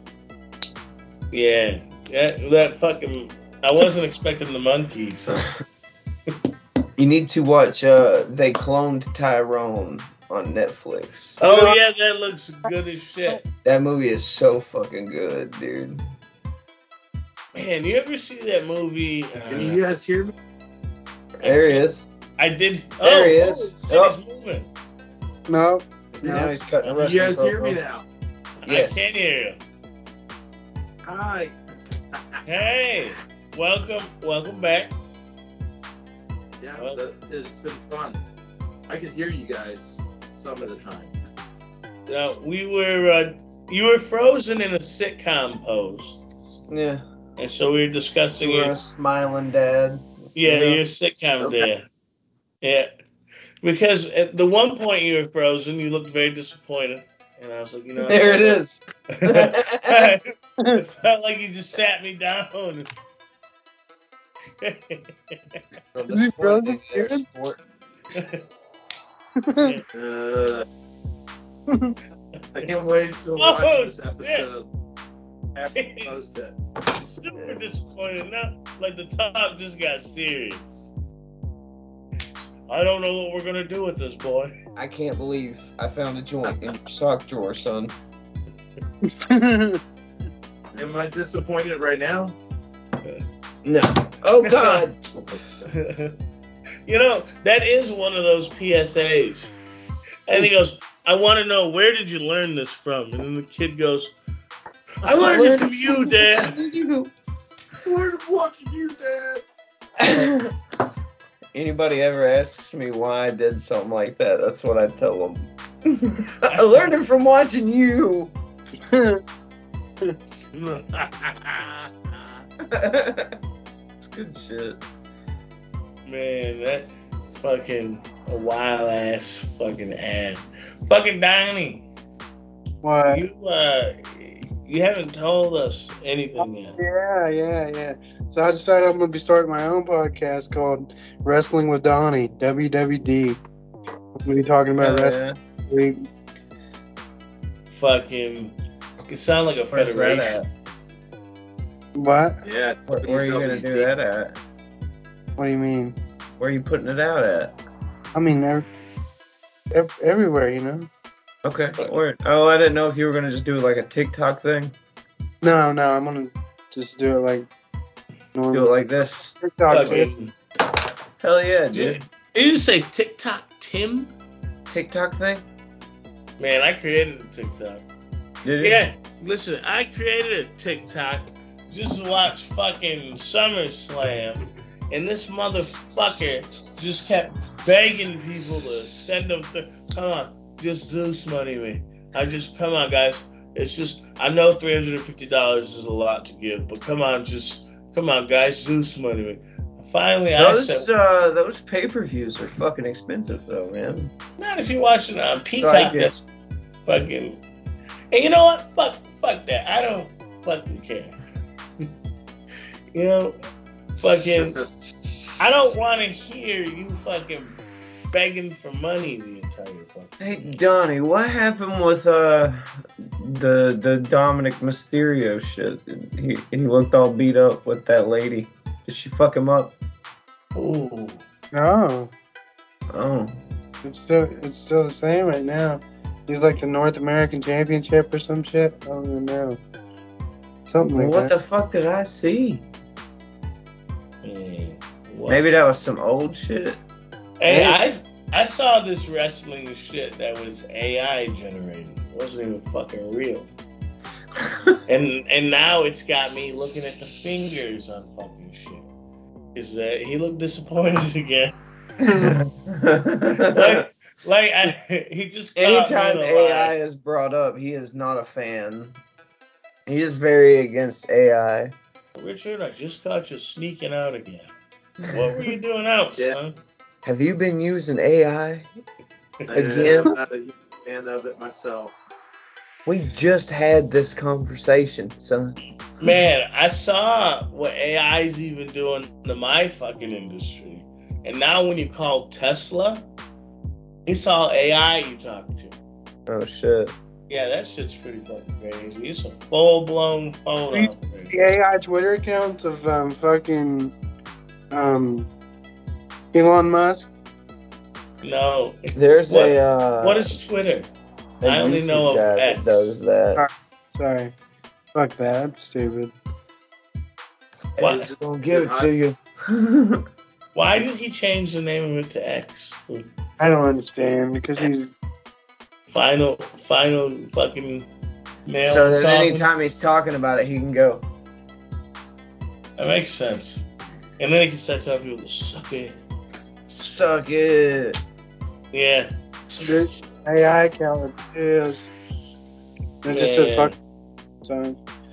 Yeah. That, that fucking... I wasn't expecting the monkey, so... You need to watch uh, They Cloned Tyrone on Netflix. Oh, yeah, that looks good as shit. That movie is so fucking good, dude. Man, you ever see that movie? Uh, Can you guys hear me? There he is. I did... There oh, he oh, is. shit, Oh. he's moving. No. Now he's cutting a Can wrestling you guys hear promo. me now? Yes. I can hear you. Hi. Hey, welcome, welcome back. Yeah, Well- that, it's been fun. I could hear you guys some of the time. Uh, we were, uh, you were frozen in a sitcom pose, Yeah. and so we were discussing You were your, a smiling dad. yeah, Yeah. your sitcom Okay. dad. Yeah, because at the one point you were frozen, you looked very disappointed, and I was like, you know, There it is. It felt like you just sat me down. From Is he the sport frozen in their again? sport. Uh, I can't wait to watch Oh, this shit. episode after I post it. Super disappointed. Now, like the talk just got serious. I don't know what we're gonna do with this boy. I can't believe I found a joint in your sock drawer, son. Am I disappointed right now? No. Oh God. You know, that is one of those P S As. And he goes, I want to know, where did you learn this from? And then the kid goes, I learned it from you, Dad. You. I learned watching you, Dad. Anybody ever asks me why I did something like that, that's what I tell them. I learned it from watching you. It's good shit. Man, that fucking a wild ass fucking ad. Fucking Donnie, What? you uh, you haven't told us anything yet. Yeah, yeah, yeah. So I decided I'm gonna be starting my own podcast called Wrestling with Donnie, W W D. I'm gonna be talking about Hell wrestling. yeah. Fucking, you sound like a Where's that federation. at? What? Yeah. Where, where are you gonna do that at? What do you mean? Where are you putting it out at? I mean, ev- ev- everywhere, you know. Okay. Where? Oh, I didn't know if you were gonna just do like a TikTok thing. No, no, I'm gonna just do it like normal. Do it like this. TikTok, dude. Fucking, Hell yeah, did dude. you just say TikTok, Tim? TikTok thing? Man, I created a TikTok. Did you? Yeah, listen, I created a TikTok just to watch fucking SummerSlam, and this motherfucker just kept begging people to send them to, come on, just Zeus money me. I just, come on, guys. It's just, I know three hundred fifty dollars is a lot to give, but come on, just, come on, guys, Zeus money me. Finally, Those I said, uh those pay-per-views are fucking expensive though, man. not if you're watching it on I Peacock, get- that's fucking. And you know what? Fuck, fuck that. I don't fucking care. You know, fucking. I don't want to hear you fucking begging for money the entire fucking. Hey Donnie, what happened with uh the the Dominic Mysterio shit? He he looked all beat up with that lady. Did she fuck him up? Ooh. No, Oh. it's still it's still the same right now. He's like the North American Championship or some shit. I don't even know. Something like What that. the fuck did I see? Mm, what? Maybe that was some old shit. Hey, I I saw this wrestling shit that was A I generated. It wasn't even fucking real. And and now it's got me looking at the fingers on fucking shit. Is uh, he looked disappointed again? like like I, he just caught Anytime me in a A lie. I is brought up, he is not a fan. He is very against A I. Richard, I just caught you sneaking out again. What were you doing out, Yeah. son? Have you been using A I? Again? I'm not a huge fan of it myself. We just had this conversation, son. Man, I saw what A I's even doing to my fucking industry. And now when you call Tesla, it's all A I you talk to. Oh shit. Yeah, that shit's pretty fucking crazy. It's a full-blown phone Please, operation. The A I Twitter accounts of um fucking um Elon Musk. No. There's What, a uh, what is Twitter? a I only YouTube know of guy X. that does that. Sorry. Fuck that. That's stupid. What? Is it- Don't give it to you. Why did he change the name of it to X? I don't understand because he's Final, final fucking nail. So in the that coffin? anytime he's talking about it, he can go. That makes sense. And then he can start telling people to suck it. Suck it. Yeah. this A I account is it just says fuck son.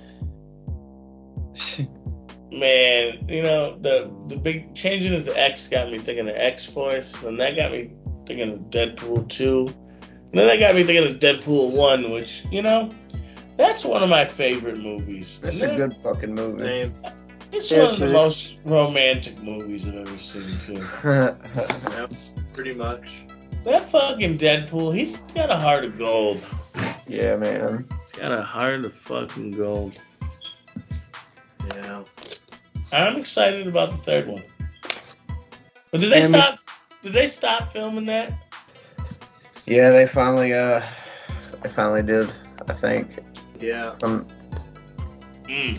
Man, you know, the the big changing it to X got me thinking of X-Force, and that got me thinking of Deadpool two. And then that got me thinking of Deadpool one, which, you know, that's one of my favorite movies. That's And a that- good fucking movie. Same. It's Yeah, one of the sure. most romantic movies I've ever seen, too. Yeah, pretty much. That fucking Deadpool, he's got a heart of gold. Yeah, man. He's got a heart of fucking gold. Yeah. I'm excited about the third one. But did they Damn stop? Did they stop filming that? Yeah, they finally, uh, they finally did, I think. Yeah. Um, Mm.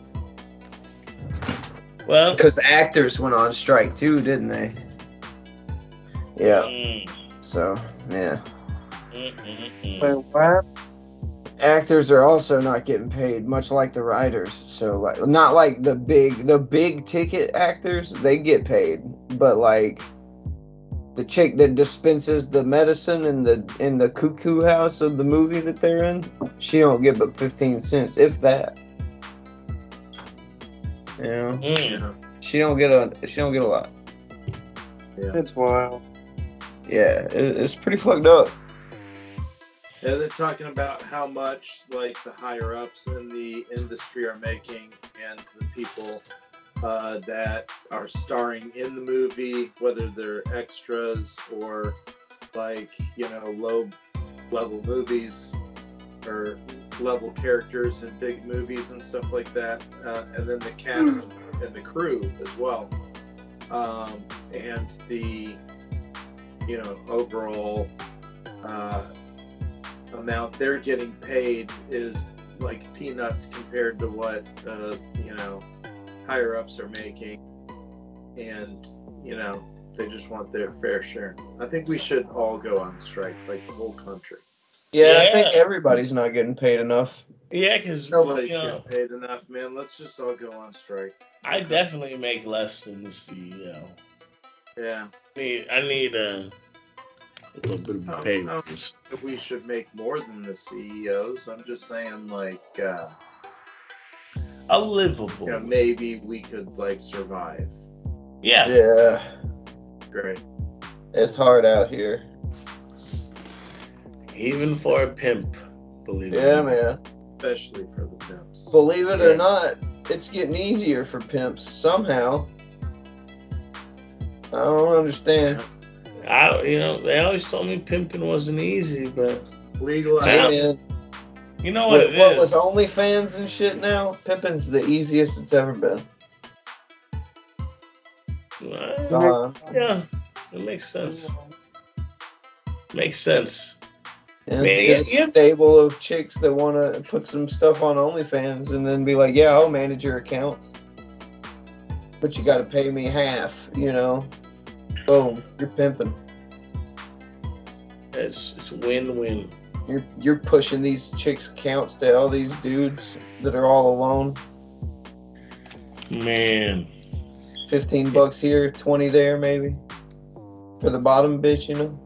Well, because actors went on strike too, didn't they? Yeah. mm, So, yeah. mm, mm, mm. Wait, what? Actors are also not getting paid, much like the writers. So, like, not like the big, the big ticket actors, they get paid, but like the chick that dispenses the medicine in the in the cuckoo house of the movie that they're in, she don't get but fifteen cents, if that. You know, Mm. Yeah. she don't get a she don't get a lot. Yeah. It's wild. Yeah, it, it's pretty fucked up. Yeah, they're talking about how much like the higher ups in the industry are making, and the people uh, that are starring in the movie, whether they're extras or like you know low level movies or level characters in big movies and stuff like that, uh, and then the cast and the crew as well, um, and the you know overall. Uh, amount they're getting paid is like peanuts compared to what uh, you know higher ups are making, and you know they just want their fair share. I think we should all go on strike, like the whole country. Yeah, I Yeah. think everybody's not getting paid enough. Yeah, because Nobody's you know, getting paid enough, man. Let's just all go on strike. I definitely make less than the C E O. Yeah. I need, I need a, a little bit of a Oh, pay oh. raise. We should make more than the C E Os. I'm just saying, like, uh, A livable. you know, maybe we could like survive. Yeah. Yeah, Great. it's hard out here. Even for a pimp, believe it. Yeah, or not. man. Especially for the pimps. Believe it Yeah. or not, it's getting easier for pimps somehow. I don't understand. I, you know, they always told me pimping wasn't easy, but Legalize. Hey, Wow. man. you know what What, it what is. with OnlyFans and shit now, pimping's the easiest it's ever been. Well, Uh, yeah, it makes sense. Makes sense. yeah, Man, get yeah, a yeah. stable of chicks that want to put some stuff on OnlyFans and then be like, yeah, I'll manage your accounts. But you got to pay me half, you know. Boom, you're pimping. It's it's win-win. You're you're pushing these chicks' accounts to all these dudes that are all alone. Man. Fifteen bucks here, twenty there, maybe. For the bottom bitch, you know.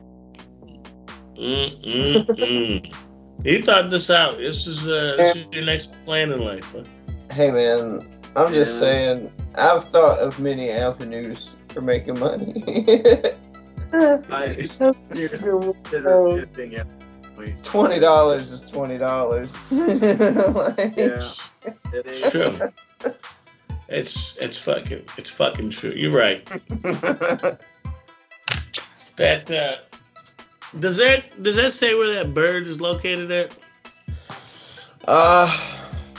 Mm mm mm. You thought this out. This is uh, this is your next plan in life, huh? Hey man, I'm just Yeah. saying. I've thought of many avenues for making money. I seriously consider shipping it. Twenty dollars is twenty dollars. Like, Yeah, it It's ain't. true. It's it's fucking it's fucking true. You're right. That uh, does that does that say where that bird is located at? Uh,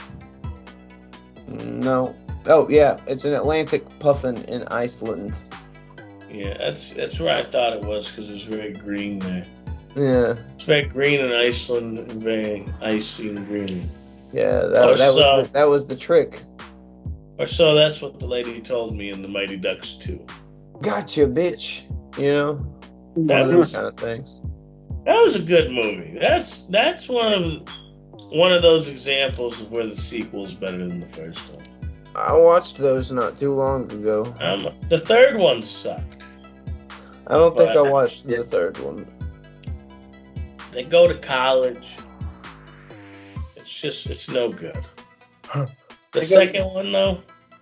no. Oh yeah, it's an Atlantic puffin in Iceland. Yeah, that's that's where I thought it was because it's very green there. Yeah, It's very green in Iceland and very icy in Greenland. yeah. That, Or that was so. the, that was the trick. Or so that's what the lady told me in the Mighty Ducks two. Gotcha, bitch. You know, one That of those was kind of things. that was a good movie. That's that's one of one of those examples of where the sequel is better than the first one. I watched those not too long ago. Um, the third one sucked. I don't think I But- watched the third one. They go to college. It's just it's no good. The They go- second one though.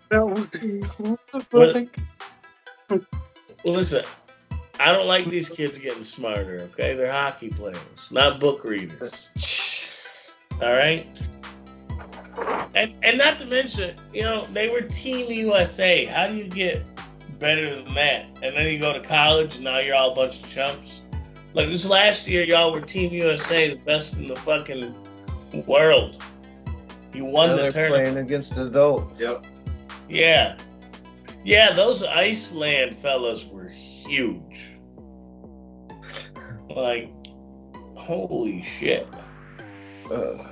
Well, listen, I don't like these kids getting smarter. Okay, they're hockey players, not book readers. All right. And and not to mention, you know, they were Team U S A. How do you get better than that? And then you go to college, and now you're all a bunch of chumps. Like this last year, y'all were Team U S A, the best in the fucking world. You won now the they're tournament. playing against adults. Yep. Yeah. Yeah, those Iceland fellas were huge. Like, holy shit. Uh,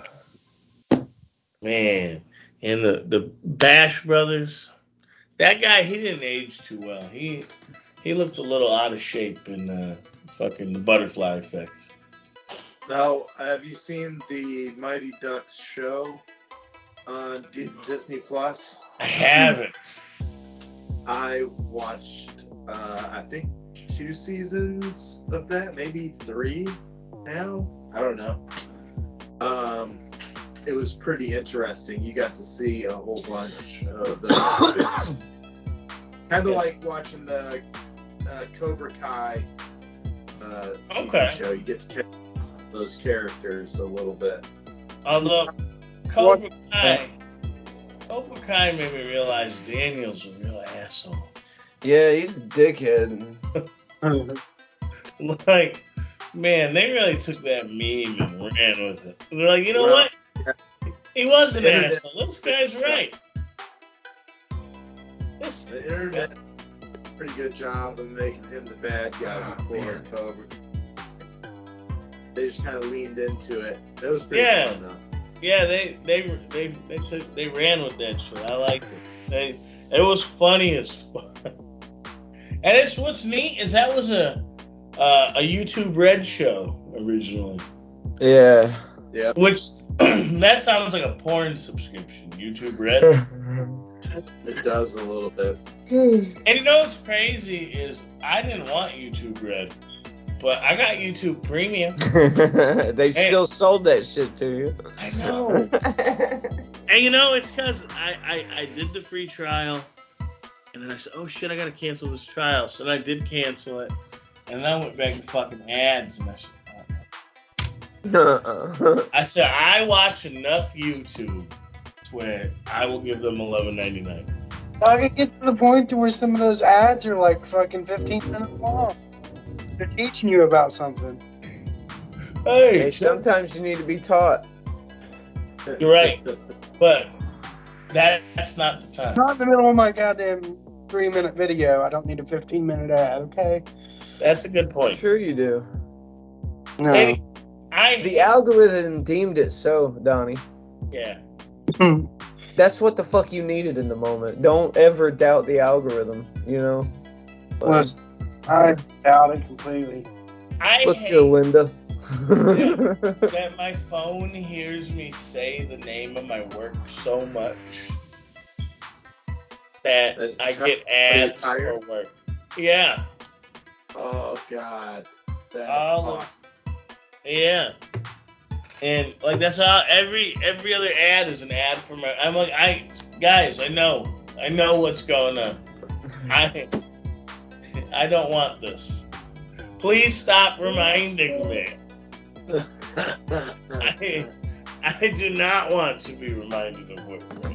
Man. And the, the Bash brothers, that guy, he didn't age too well. He he looked a little out of shape in uh, fucking the Butterfly Effect. Now, have you seen the Mighty Ducks show on D- Disney Plus? I haven't. I watched, uh, I think, two seasons of that, maybe three now. I don't know. Um, it was pretty interesting. You got to see a whole bunch of the kind of like watching the uh, Cobra Kai uh, T V Okay. show. You get to catch those characters a little bit. Although, Cobra Kai, Cobra Kai made me realize Daniel's a real asshole. yeah, he's a dickhead. Like, man, they really took that meme and ran with it. They're like, you know Well, what? He was an Internet- asshole. This guy's right. This, The internet did a pretty good job of making him the bad guy before Cobra. They just kind of leaned into it. That was pretty Yeah. fun, though. yeah, they they they they took they ran with that shit. I liked it. They it was funny as fuck. And it's what's neat is that was a uh, a YouTube Red show originally, Yeah. Yeah. which that sounds like a porn subscription. YouTube Red. It does a little bit. And you know what's crazy is I didn't want YouTube Red, but I got YouTube Premium. They still sold that shit to you. I know. And you know, it's because I, I, I did the free trial, and then I said, oh shit, I gotta cancel this trial. So then I did cancel it, and then I went back to fucking ads, and I said, Uh-uh. I said, I watch enough YouTube to where I will give them eleven ninety-nine. Dog, it gets to the point to where some of those ads are like fucking fifteen minutes long. They're teaching you about something. Hey, Hey, sometimes you need to be taught. you're right, but that, that's not the time. Not in the middle of my goddamn three minute video. I don't need a fifteen minute ad, okay? That's a good point. Sure you do. No. Hey, I The algorithm deemed it so, Donnie. yeah. That's what the fuck you needed in the moment. Don't ever doubt the algorithm, you know? Like, Listen, I doubt it completely. I let's hate go, Linda. that my phone hears me say the name of my work so much that That I try- get ads are you for tired? work. Yeah, Oh, God. That's All of- awesome. yeah. And like that's how every every other ad is an ad for my. I'm like, I guys, I know, I know what's going on. I I don't want this. Please stop reminding me. I, I do not want to be reminded of work right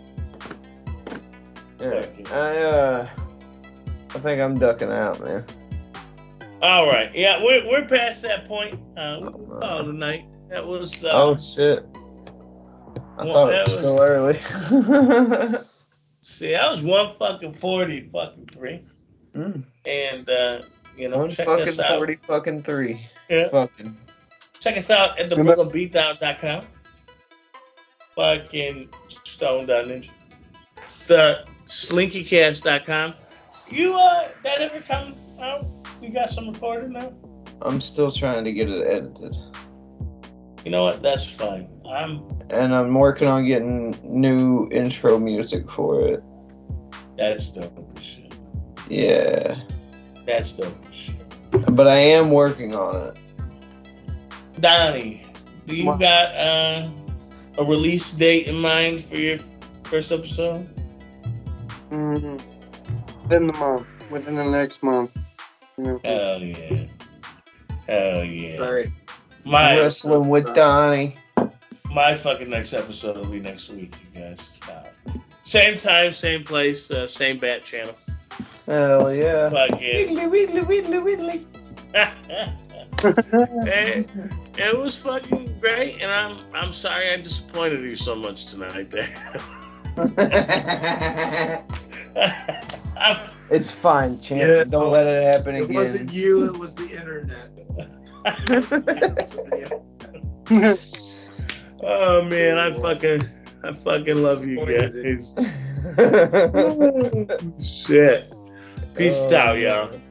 now. Yeah, I, uh, I think I'm ducking out, man. All right, yeah, we're we're past that point. Uh, we Oh, can no. call it a night. That was. Uh, Oh, shit. I well, thought it that was was- so early. See, I was one fucking forty fucking three, mm. and uh, you know, One check fucking us out. forty fucking three. Yeah. Fucking. Check us out at the brooklyn beatdown dot com. Fucking Stone Ninja. The slinkycast dot com. You, uh, that ever come out? You got some recorded now? I'm still trying to get it edited. You know what? That's fine. I'm. And I'm working on getting new intro music for it. That's dope as shit. Yeah. That's dope as shit. But I am working on it. Donnie, do you What? got uh, a release date in mind for your first episode? Mm, within the month. Within the next month. You know. Hell yeah. Hell yeah. Sorry. My Wrestling with Donnie. my fucking next episode will be next week, you guys. Uh, same time, same place, uh, same bat channel. Hell yeah. Fucking. Wiggly, wiggly, wiggly, wiggly. it, it was fucking great, and I'm I'm sorry I disappointed you so much tonight there. It's fine, champ. Yeah, Don't let it happen It again. wasn't you, it was the internet. It wasn't you, it was the internet. Oh man, I fucking I fucking love you guys. Shit. Peace Oh, out, y'all.